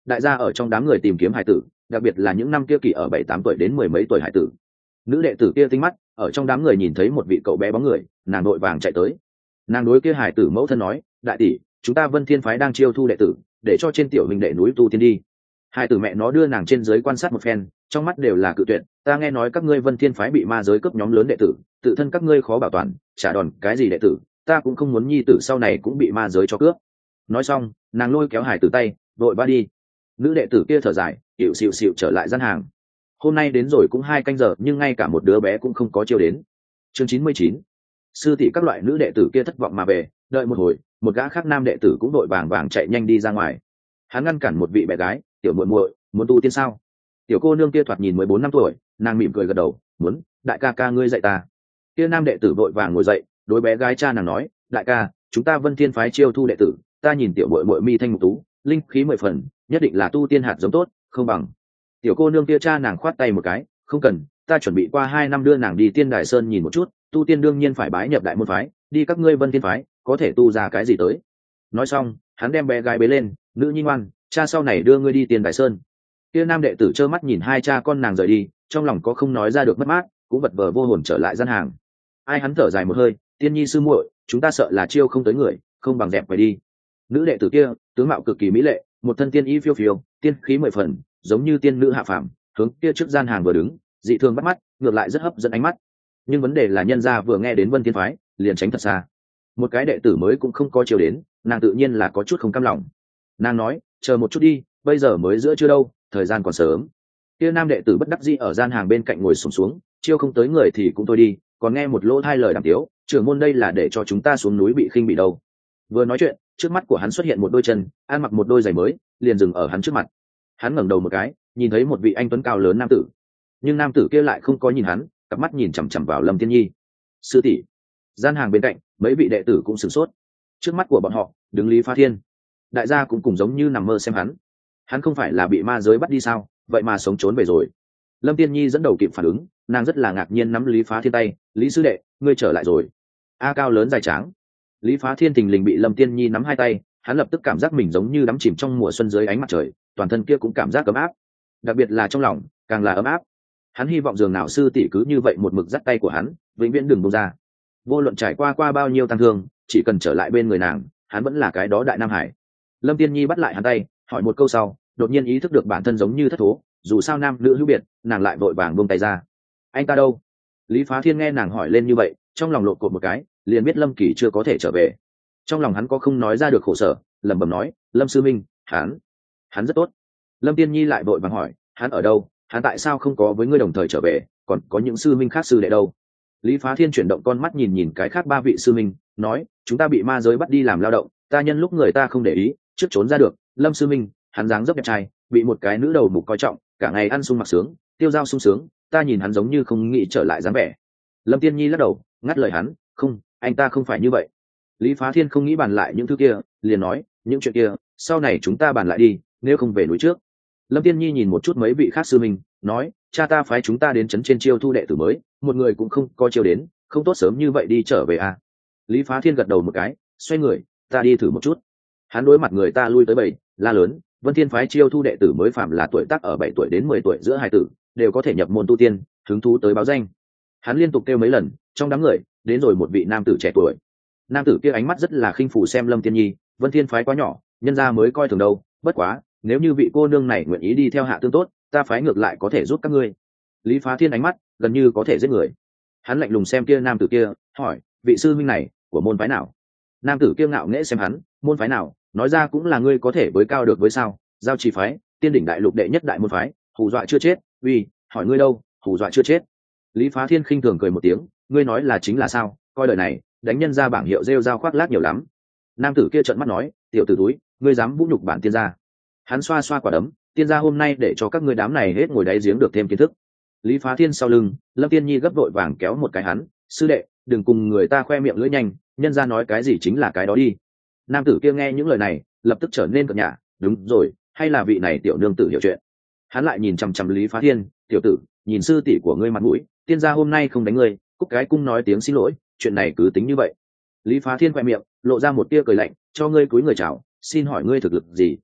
đại gia ở trong đám người tìm kiếm hải tử, đặc biệt là những năm kia kỳ ở bảy tám tuổi đến mười mấy tuổi hải tử. Nữ đệ tử kia tinh mắt, ở trong đám người nhìn thấy một vị cậu bé bóng người, nàng đội vàng chạy tới. Nàng đối kia hải tử mẫu thân nói, đại tỷ, chúng ta Vân Thiên phái đang chiêu thu đệ tử, để cho trên tiểu hình đệ núi tu tiên đi. Hải tử mẹ nó đưa nàng trên dưới quan sát một phen, trong mắt đều là cự tuyệt. Ta nghe nói các ngươi Vân Thiên phái bị ma giới cướp nhóm lớn đệ tử, tự thân các ngươi khó bảo toàn, trả đòn cái gì đệ tử, ta cũng không muốn nhi tử sau này cũng bị ma giới cho cướp. Nói xong, nàng lôi kéo hải tử tay, vội ba đi. Nữ đệ tử kia thở dài, xịu xịu xịu trở lại gian hàng. Hôm nay đến rồi cũng hai canh giờ, nhưng ngay cả một đứa bé cũng không có chiêu đến. Chương chín mươi chín. Sư tỷ các loại nữ đệ tử kia thất vọng mà về, đợi một hồi, một gã khác nam đệ tử cũng đội vàng vàng chạy nhanh đi ra ngoài. Hắn ngăn cản một vị bé gái, tiểu muội muội, muốn tu tiên sao? Tiểu cô nương kia thoạt nhìn mười bốn năm tuổi, nàng mỉm cười gật đầu, muốn, đại ca ca ngươi dạy ta. Kia nam đệ tử vội vàng ngồi dậy, đối bé gái cha nàng nói, đại ca, chúng ta Vân Thiên phái chiêu thu đệ tử, ta nhìn tiểu muội muội mi thanh mục tú, linh khí mười phần, nhất định là tu tiên hạt giống tốt, không bằng. Tiểu cô nương kia cha nàng khoát tay một cái, không cần, ta chuẩn bị qua hai năm đưa nàng đi Tiên Đài Sơn nhìn một chút, tu tiên đương nhiên phải bái nhập đại môn phái, đi các ngươi Vân Thiên phái, có thể tu ra cái gì tới. Nói xong, hắn đem bé gái bế lên, nữ nhi ngoan, cha sau này đưa ngươi đi Tiên Đài Sơn. Kia nam đệ tử trơ mắt nhìn hai cha con nàng rời đi, trong lòng có không nói ra được mất mát, cũng vật vờ vô hồn trở lại gian hàng. Ai hắn thở dài một hơi, tiên nhi sư muội, chúng ta sợ là chiêu không tới người, không bằng dẹp về đi. Nữ đệ tử kia tướng mạo cực kỳ mỹ lệ, một thân tiên y phiêu phiêu, tiên khí mười phần, giống như tiên nữ hạ phàm, hướng kia trước gian hàng vừa đứng, dị thường bắt mắt, ngược lại rất hấp dẫn ánh mắt. Nhưng vấn đề là nhân gia vừa nghe đến Vân Thiên phái, liền tránh thật xa. Một cái đệ tử mới cũng không có chiều đến, nàng tự nhiên là có chút không cam lòng. Nàng nói, chờ một chút đi, bây giờ mới giữa trưa đâu, thời gian còn sớm. Kia nam đệ tử bất đắc dĩ ở gian hàng bên cạnh ngồi xổm xuống, chiêu không tới người thì cũng thôi đi, còn nghe một lỗ hai lời đàm tiếu, trưởng môn đây là để cho chúng ta xuống núi bị khinh bị đâu. Vừa nói chuyện, trước mắt của hắn xuất hiện một đôi chân, ăn mặc một đôi giày mới, liền dừng ở hắn trước mặt. Hắn ngẩng đầu một cái, nhìn thấy một vị anh tuấn cao lớn nam tử, nhưng nam tử kia lại không có nhìn hắn, cặp mắt nhìn chằm chằm vào Lâm Tiên Nhi. Sư tỷ. Gian hàng bên cạnh, mấy vị đệ tử cũng sửng sốt. Trước mắt của bọn họ, đứng Lý Phá Thiên. Đại gia cũng cùng giống như nằm mơ xem hắn. Hắn không phải là bị ma giới bắt đi sao, vậy mà sống trốn về rồi. Lâm Tiên Nhi dẫn đầu kịp phản ứng, nàng rất là ngạc nhiên nắm Lý Phá Thiên tay, "Lý sư đệ, ngươi trở lại rồi." A cao lớn dài tráng. Lý Phá Thiên thình lình bị Lâm Tiên Nhi nắm hai tay, hắn lập tức cảm giác mình giống như đắm chìm trong mùa xuân dưới ánh mặt trời, toàn thân kia cũng cảm giác ấm áp, đặc biệt là trong lòng, càng là ấm áp. Hắn hy vọng dường nào sư tỷ cứ như vậy một mực dắt tay của hắn, vĩnh viễn đừng buông ra. Vô luận trải qua qua bao nhiêu tăng thương, chỉ cần trở lại bên người nàng, hắn vẫn là cái đó đại nam hải. Lâm Tiên Nhi bắt lại hắn tay, hỏi một câu sau, đột nhiên ý thức được bản thân giống như thất thố, dù sao nam nữ hữu biệt, nàng lại vội vàng buông tay ra. "Anh ta đâu?" Lý Phá Thiên nghe nàng hỏi lên như vậy, trong lòng lột cột một cái, liền biết Lâm Kỳ chưa có thể trở về. Trong lòng hắn có không nói ra được khổ sở, lẩm bẩm nói, "Lâm sư minh, hắn, hắn rất tốt." Lâm Tiên Nhi lại vội vàng hỏi, "Hắn ở đâu? Hắn tại sao không có với ngươi đồng thời trở về, còn có những sư minh khác sư đệ đâu?" Lý Phá Thiên chuyển động con mắt nhìn nhìn cái khác ba vị sư minh, nói, "Chúng ta bị ma giới bắt đi làm lao động, ta nhân lúc người ta không để ý, trước trốn ra được. Lâm sư minh, hắn dáng dấp đẹp trai, bị một cái nữ đầu mục coi trọng, cả ngày ăn sung mặc sướng, tiêu dao sung sướng, ta nhìn hắn giống như không nghĩ trở lại dáng vẻ." Lâm Tiên Nhi lắc đầu, ngắt lời hắn, "Không, anh ta không phải như vậy." Lý Phá Thiên không nghĩ bàn lại những thứ kia, liền nói, "Những chuyện kia, sau này chúng ta bàn lại đi, nếu không về núi trước." Lâm Tiên Nhi nhìn một chút mấy vị khác sư minh, nói, "Cha ta phái chúng ta đến trấn trên chiêu thu đệ tử mới, một người cũng không có chiêu đến, không tốt sớm như vậy đi trở về à?" Lý Phá Thiên gật đầu một cái, xoay người, "Ta đi thử một chút." Hắn đối mặt người ta lui tới bảy, la lớn, "Vân Thiên phái chiêu thu đệ tử mới phạm là tuổi tác ở bảy tuổi đến mười tuổi giữa hai tử, đều có thể nhập môn tu tiên, hứng thú tới báo danh." Hắn liên tục kêu mấy lần, trong đám người, đến rồi một vị nam tử trẻ tuổi. Nam tử kia ánh mắt rất là khinh phủ xem Lâm Tiên Nhi, "Vân Thiên phái quá nhỏ, nhân gia mới coi thường đâu, bất quá, nếu như vị cô nương này nguyện ý đi theo hạ tương tốt, ta phái ngược lại có thể giúp các ngươi." Lý Phá Thiên ánh mắt gần như có thể giết người. Hắn lạnh lùng xem kia nam tử kia, hỏi, "Vị sư huynh này, của môn phái nào?" Nam tử kia ngạo nghễ xem hắn, "Môn phái nào, nói ra cũng là ngươi có thể với cao được với sao? Giao Trì phái, Tiên đỉnh đại lục đệ nhất đại môn phái, hù dọa chưa chết, uy, hỏi ngươi đâu, hù dọa chưa chết." Lý Phá Thiên khinh thường cười một tiếng, "Ngươi nói là chính là sao, coi đời này, đánh nhân ra bảng hiệu rêu rao khoác lác nhiều lắm." Nam tử kia trợn mắt nói, "Tiểu tử túi, ngươi dám vũ nhục bản tiên gia." Hắn xoa xoa quả đấm, "Tiên gia hôm nay để cho các ngươi đám này hết ngồi đáy giếng được thêm kiến thức." Lý Phá Thiên sau lưng, Lâm Tiên Nhi gấp vội vàng kéo một cái hắn, "Sư đệ, đừng cùng người ta khoe miệng lưỡi nhanh, nhân gia nói cái gì chính là cái đó đi." Nam tử kia nghe những lời này, lập tức trở nên cợt nhả, "Đúng rồi, hay là vị này tiểu nương tử hiểu chuyện." Hắn lại nhìn chằm chằm Lý Phá Thiên, "Tiểu tử, nhìn sư tỷ của ngươi mặt mũi, tiên gia hôm nay không đánh ngươi, cúc cái cung nói tiếng xin lỗi, chuyện này cứ tính như vậy." Lý Phá Thiên khoe miệng, lộ ra một tia cười lạnh, "Cho ngươi cúi người chào, xin hỏi ngươi thực lực gì?"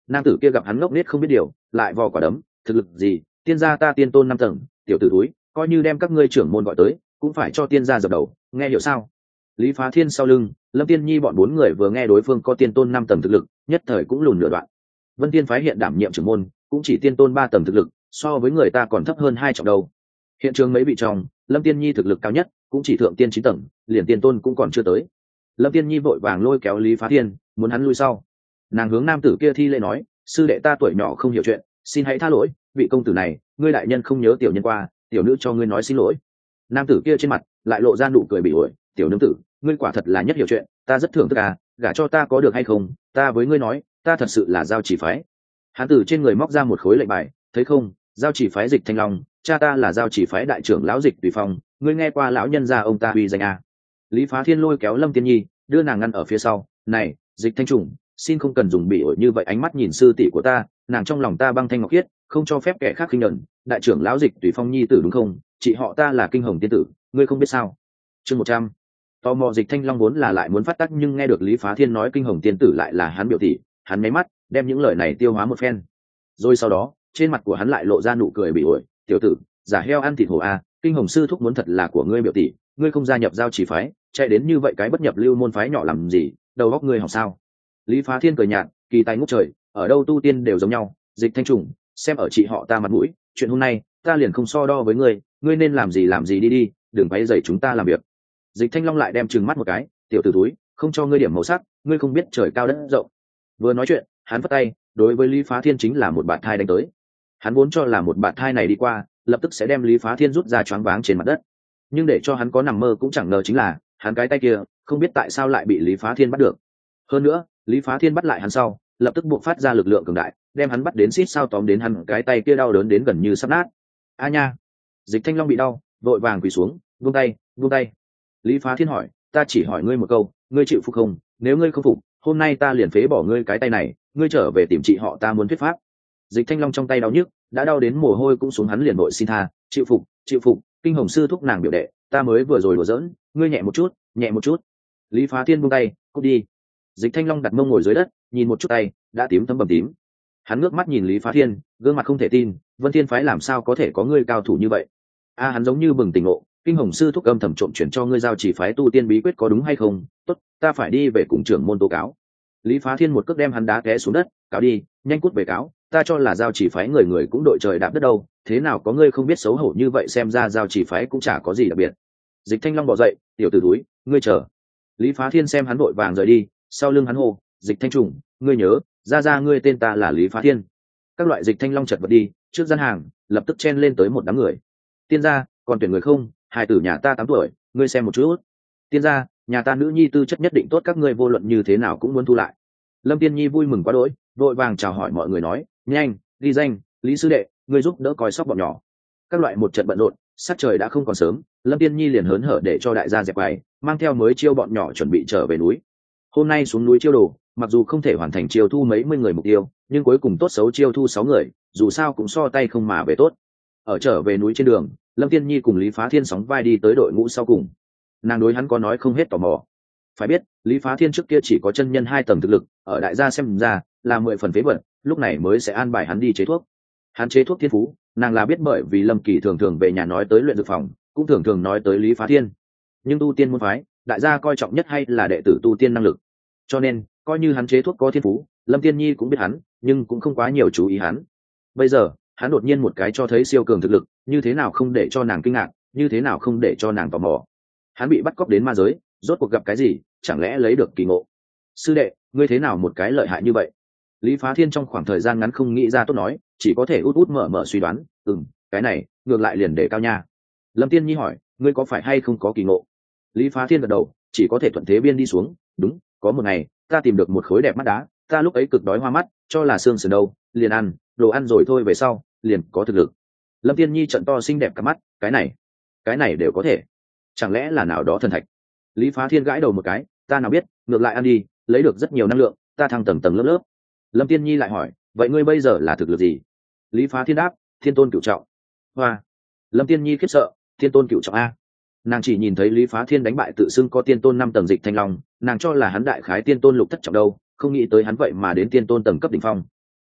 nam tử kia gặp hắn ngốc nết không biết điều, lại vò quả đấm, thực lực gì, tiên gia ta tiên tôn năm tầng, tiểu tử túi, coi như đem các ngươi trưởng môn gọi tới cũng phải cho tiên gia dập đầu, nghe hiểu sao? Lý Phá Thiên sau lưng, Lâm Tiên Nhi bọn bốn người vừa nghe đối phương có tiên tôn năm tầng thực lực, nhất thời cũng lùn nửa đoạn. Vân Tiên phái hiện đảm nhiệm trưởng môn, cũng chỉ tiên tôn ba tầng thực lực, so với người ta còn thấp hơn hai trọng đầu. Hiện trường mấy vị trong, Lâm Tiên Nhi thực lực cao nhất, cũng chỉ thượng tiên chín tầng, liền tiên tôn cũng còn chưa tới. Lâm Tiên Nhi vội vàng lôi kéo Lý Phá Thiên, muốn hắn lui sau. Nàng hướng nam tử kia thi lễ nói, sư đệ ta tuổi nhỏ không hiểu chuyện, xin hãy tha lỗi, vị công tử này, ngươi đại nhân không nhớ tiểu nhân qua, tiểu nữ cho ngươi nói xin lỗi. Nam tử kia trên mặt lại lộ ra nụ cười bị ổi, tiểu nương tử, ngươi quả thật là nhất hiểu chuyện, ta rất thưởng thức à, gả cho ta có được hay không, ta với ngươi nói, ta thật sự là giao chỉ phái. Hắn từ trên người móc ra một khối lệnh bài, thấy không, giao chỉ phái Dịch Thanh Long, cha ta là giao chỉ phái đại trưởng lão Dịch Tùy Phong, ngươi nghe qua lão nhân gia ông ta uy danh à. Lý Phá Thiên lôi kéo Lâm Tiên Nhi, đưa nàng ngăn ở phía sau, này, Dịch Thanh Trùng, xin không cần dùng bị ổi như vậy ánh mắt nhìn sư tỷ của ta, nàng trong lòng ta băng thanh ngọc khiết, không cho phép kẻ khác khinh nhẫn, đại trưởng lão Dịch Tùy Phong nhi tử đúng không, chị họ ta là Kinh Hồng tiên tử, ngươi không biết sao? Chương một trăm. Tò mò Dịch Thanh Long vốn là lại muốn phát tác, nhưng nghe được Lý Phá Thiên nói Kinh Hồng tiên tử lại là hắn biểu tỷ, hắn mấy mắt đem những lời này tiêu hóa một phen, rồi sau đó trên mặt của hắn lại lộ ra nụ cười bị ổi, tiểu tử, giả heo ăn thịt hổ a, Kinh Hồng sư thúc muốn thật là của ngươi biểu tỷ, ngươi không gia nhập giao chỉ phái, chạy đến như vậy cái bất nhập lưu môn phái nhỏ làm gì, đầu óc ngươi học sao? Lý Phá Thiên cười nhạt, kỳ tài ngút trời, ở đâu tu tiên đều giống nhau, Dịch Thanh Trùng, xem ở chị họ ta mặt mũi, chuyện hôm nay ta liền không so đo với ngươi, ngươi nên làm gì làm gì đi đi, đừng quấy rầy chúng ta làm việc. Dịch Thanh Long lại đem trừng mắt một cái, tiểu tử túi, không cho ngươi điểm màu sắc, ngươi không biết trời cao đất rộng. Vừa nói chuyện, hắn vất tay, đối với Lý Phá Thiên chính là một bạt thai đánh tới. Hắn vốn cho là một bạt thai này đi qua, lập tức sẽ đem Lý Phá Thiên rút ra choáng váng trên mặt đất. Nhưng để cho hắn có nằm mơ cũng chẳng ngờ chính là, hắn cái tay kia, không biết tại sao lại bị Lý Phá Thiên bắt được. Hơn nữa, Lý Phá Thiên bắt lại hắn sau, lập tức buộc phát ra lực lượng cường đại, đem hắn bắt đến xít sao tóm đến hắn cái tay kia đau đớn đến gần như sắp nát. A nha! Dịch Thanh Long bị đau, vội vàng quỳ xuống, buông tay, buông tay. Lý Phá Thiên hỏi, ta chỉ hỏi ngươi một câu, ngươi chịu phục không? Nếu ngươi không phục, hôm nay ta liền phế bỏ ngươi cái tay này, ngươi trở về tìm chị họ ta muốn thuyết pháp. Dịch Thanh Long trong tay đau nhức, đã đau đến mồ hôi cũng xuống, hắn liền vội xin tha, chịu phục, chịu phục, Kinh Hồng sư thúc nàng biểu đệ, ta mới vừa rồi đùa giỡn, ngươi nhẹ một chút, nhẹ một chút. Lý Phá Thiên buông tay, cút đi. Dịch Thanh Long đặt mông ngồi dưới đất, nhìn một chút tay, đã tím thấm bầm tím. Hắn ngước mắt nhìn Lý Phá Thiên, gương mặt không thể tin, Vân Thiên phái làm sao có thể có ngươi cao thủ như vậy? A hắn giống như bừng tỉnh ngộ, Kinh Hồng sư thúc âm thầm trộm chuyển cho ngươi giao chỉ phái tu tiên bí quyết có đúng hay không? Tốt, ta phải đi về cùng trưởng môn tố cáo. Lý Phá Thiên một cước đem hắn đá té xuống đất, cáo đi, nhanh cút về cáo, ta cho là giao chỉ phái người người cũng đội trời đạp đất đâu, thế nào có ngươi không biết xấu hổ như vậy, xem ra giao chỉ phái cũng chả có gì đặc biệt. Dịch Thanh Long bỏ dậy, tiểu tử túi, ngươi chờ. Lý Phá Thiên xem hắn vội vàng rời đi, sau lưng hắn hô, Dịch Thanh Trùng, ngươi nhớ, ra ra ngươi tên ta là Lý Phá Thiên. Các loại Dịch Thanh Long chợt vật đi, trước gian hàng lập tức chen lên tới một đám người. Tiên gia, còn tuyển người không? Hài tử nhà ta tám tuổi, ngươi xem một chút. Tiên gia, nhà ta nữ nhi tư chất nhất định tốt, các ngươi vô luận như thế nào cũng muốn thu lại. Lâm Tiên Nhi vui mừng quá đỗi, vội vàng chào hỏi mọi người nói, nhanh, ghi danh, Lý sư đệ, ngươi giúp đỡ coi sóc bọn nhỏ. Các loại một trận bận rộn, sắc trời đã không còn sớm, Lâm Tiên Nhi liền hớn hở để cho đại gia dẹp bài, mang theo mới chiêu bọn nhỏ chuẩn bị trở về núi. Hôm nay xuống núi chiêu đồ, mặc dù không thể hoàn thành chiêu thu mấy mươi người mục tiêu, nhưng cuối cùng tốt xấu chiêu thu sáu người, dù sao cũng so tay không mà về tốt. Ở trở về núi trên đường, Lâm Tiên Nhi cùng Lý Phá Thiên sóng vai đi tới đội ngũ sau cùng. Nàng đối hắn có nói không hết tò mò. Phải biết, Lý Phá Thiên trước kia chỉ có chân nhân hai tầng thực lực, ở đại gia xem ra là mười phần phế vật, lúc này mới sẽ an bài hắn đi chế thuốc. Hắn chế thuốc thiên phú, nàng là biết bởi vì Lâm Kỳ thường thường về nhà nói tới luyện dược phòng, cũng thường thường nói tới Lý Phá Thiên. Nhưng tu tiên môn phái, đại gia coi trọng nhất hay là đệ tử tu tiên năng lực. Cho nên, coi như hắn chế thuốc có thiên phú, Lâm Tiên Nhi cũng biết hắn, nhưng cũng không quá nhiều chú ý hắn. Bây giờ, hắn đột nhiên một cái cho thấy siêu cường thực lực, như thế nào không để cho nàng kinh ngạc, như thế nào không để cho nàng tò mò. Hắn bị bắt cóc đến ma giới, rốt cuộc gặp cái gì, chẳng lẽ lấy được kỳ ngộ? Sư đệ, ngươi thế nào một cái lợi hại như vậy? Lý Phá Thiên trong khoảng thời gian ngắn không nghĩ ra tốt nói, chỉ có thể út út mở mở suy đoán, ừm, cái này, ngược lại liền để cao nha. Lâm Tiên Nhi hỏi, ngươi có phải hay không có kỳ ngộ? Lý Phá Thiên gật đầu, chỉ có thể thuận thế biên đi xuống, đúng, có một ngày, ta tìm được một khối đẹp mắt đá, ta lúc ấy cực đói hoa mắt, cho là xương sườn đâu, liền ăn, đồ ăn rồi thôi về sau, liền có thực lực. Lâm Tiên Nhi trận to xinh đẹp cả mắt, cái này, cái này đều có thể, chẳng lẽ là nào đó thần thạch? Lý Phá Thiên gãi đầu một cái, ta nào biết, ngược lại ăn đi, lấy được rất nhiều năng lượng, ta thăng tầng tầng lớp lớp. Lâm Tiên Nhi lại hỏi, vậy ngươi bây giờ là thực lực gì? Lý Phá Thiên đáp, thiên tôn cửu trọng. Hoa. Lâm Tiên Nhi khiếp sợ, thiên tôn cửu trọng a? Nàng chỉ nhìn thấy Lý Phá Thiên đánh bại tự xưng có tiên tôn năm tầng Dịch Thanh Long, nàng cho là hắn đại khái tiên tôn lục thất trọng đâu, không nghĩ tới hắn vậy mà đến tiên tôn tầng cấp đỉnh phong.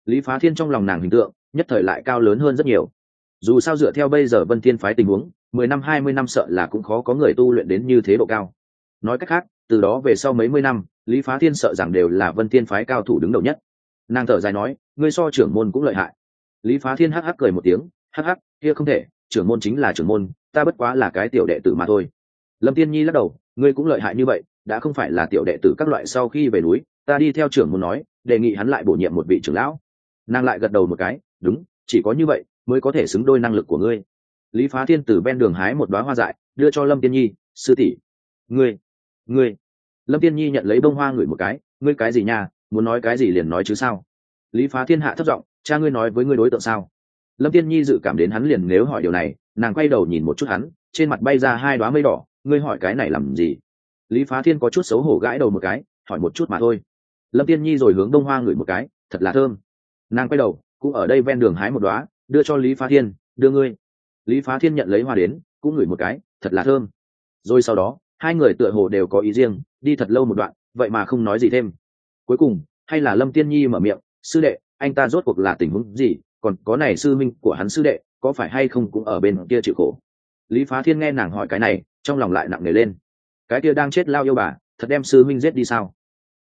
Lý Phá Thiên trong lòng nàng hình tượng nhất thời lại cao lớn hơn rất nhiều. Dù sao dựa theo bây giờ Vân Thiên phái tình huống, mười năm hai mươi năm sợ là cũng khó có người tu luyện đến như thế độ cao. Nói cách khác, từ đó về sau mấy mươi năm, Lý Phá Thiên sợ rằng đều là Vân Thiên phái cao thủ đứng đầu nhất. Nàng thở dài nói, ngươi so trưởng môn cũng lợi hại. Lý Phá Thiên hắc hắc cười một tiếng, hắc hắc, kia không thể, trưởng môn chính là trưởng môn, ta bất quá là cái tiểu đệ tử mà thôi. Lâm Tiên Nhi lắc đầu, ngươi cũng lợi hại như vậy, đã không phải là tiểu đệ tử các loại sau khi về núi, ta đi theo trưởng môn nói, đề nghị hắn lại bổ nhiệm một vị trưởng lão. Nàng lại gật đầu một cái, đúng, chỉ có như vậy mới có thể xứng đôi năng lực của ngươi. Lý Phá Thiên từ ven đường hái một đóa hoa dại, đưa cho Lâm Tiên Nhi, sư tỷ, ngươi, ngươi. Lâm Tiên Nhi nhận lấy bông hoa ngửi một cái, ngươi cái gì nha, muốn nói cái gì liền nói chứ sao. Lý Phá Thiên hạ thấp giọng, cha ngươi nói với ngươi đối tượng sao? Lâm Tiên Nhi dự cảm đến hắn liền nếu hỏi điều này, nàng quay đầu nhìn một chút hắn, trên mặt bay ra hai đóa mây đỏ, ngươi hỏi cái này làm gì? Lý Phá Thiên có chút xấu hổ gãi đầu một cái, hỏi một chút mà thôi. Lâm Tiên Nhi rồi hướng bông hoa ngửi một cái, thật là thơm. Nàng quay đầu, cũng ở đây ven đường hái một đóa, đưa cho Lý Phá Thiên, đưa ngươi. Lý Phá Thiên nhận lấy hoa đến, cũng ngửi một cái, thật là thơm. Rồi sau đó, hai người tựa hồ đều có ý riêng, đi thật lâu một đoạn, vậy mà không nói gì thêm. Cuối cùng, hay là Lâm Tiên Nhi mở miệng, sư đệ, anh ta rốt cuộc là tình huống gì, còn có này sư minh của hắn sư đệ, có phải hay không cũng ở bên kia chịu khổ. Lý Phá Thiên nghe nàng hỏi cái này, trong lòng lại nặng nề lên. Cái kia đang chết lao yêu bà, thật đem sư minh giết đi sao?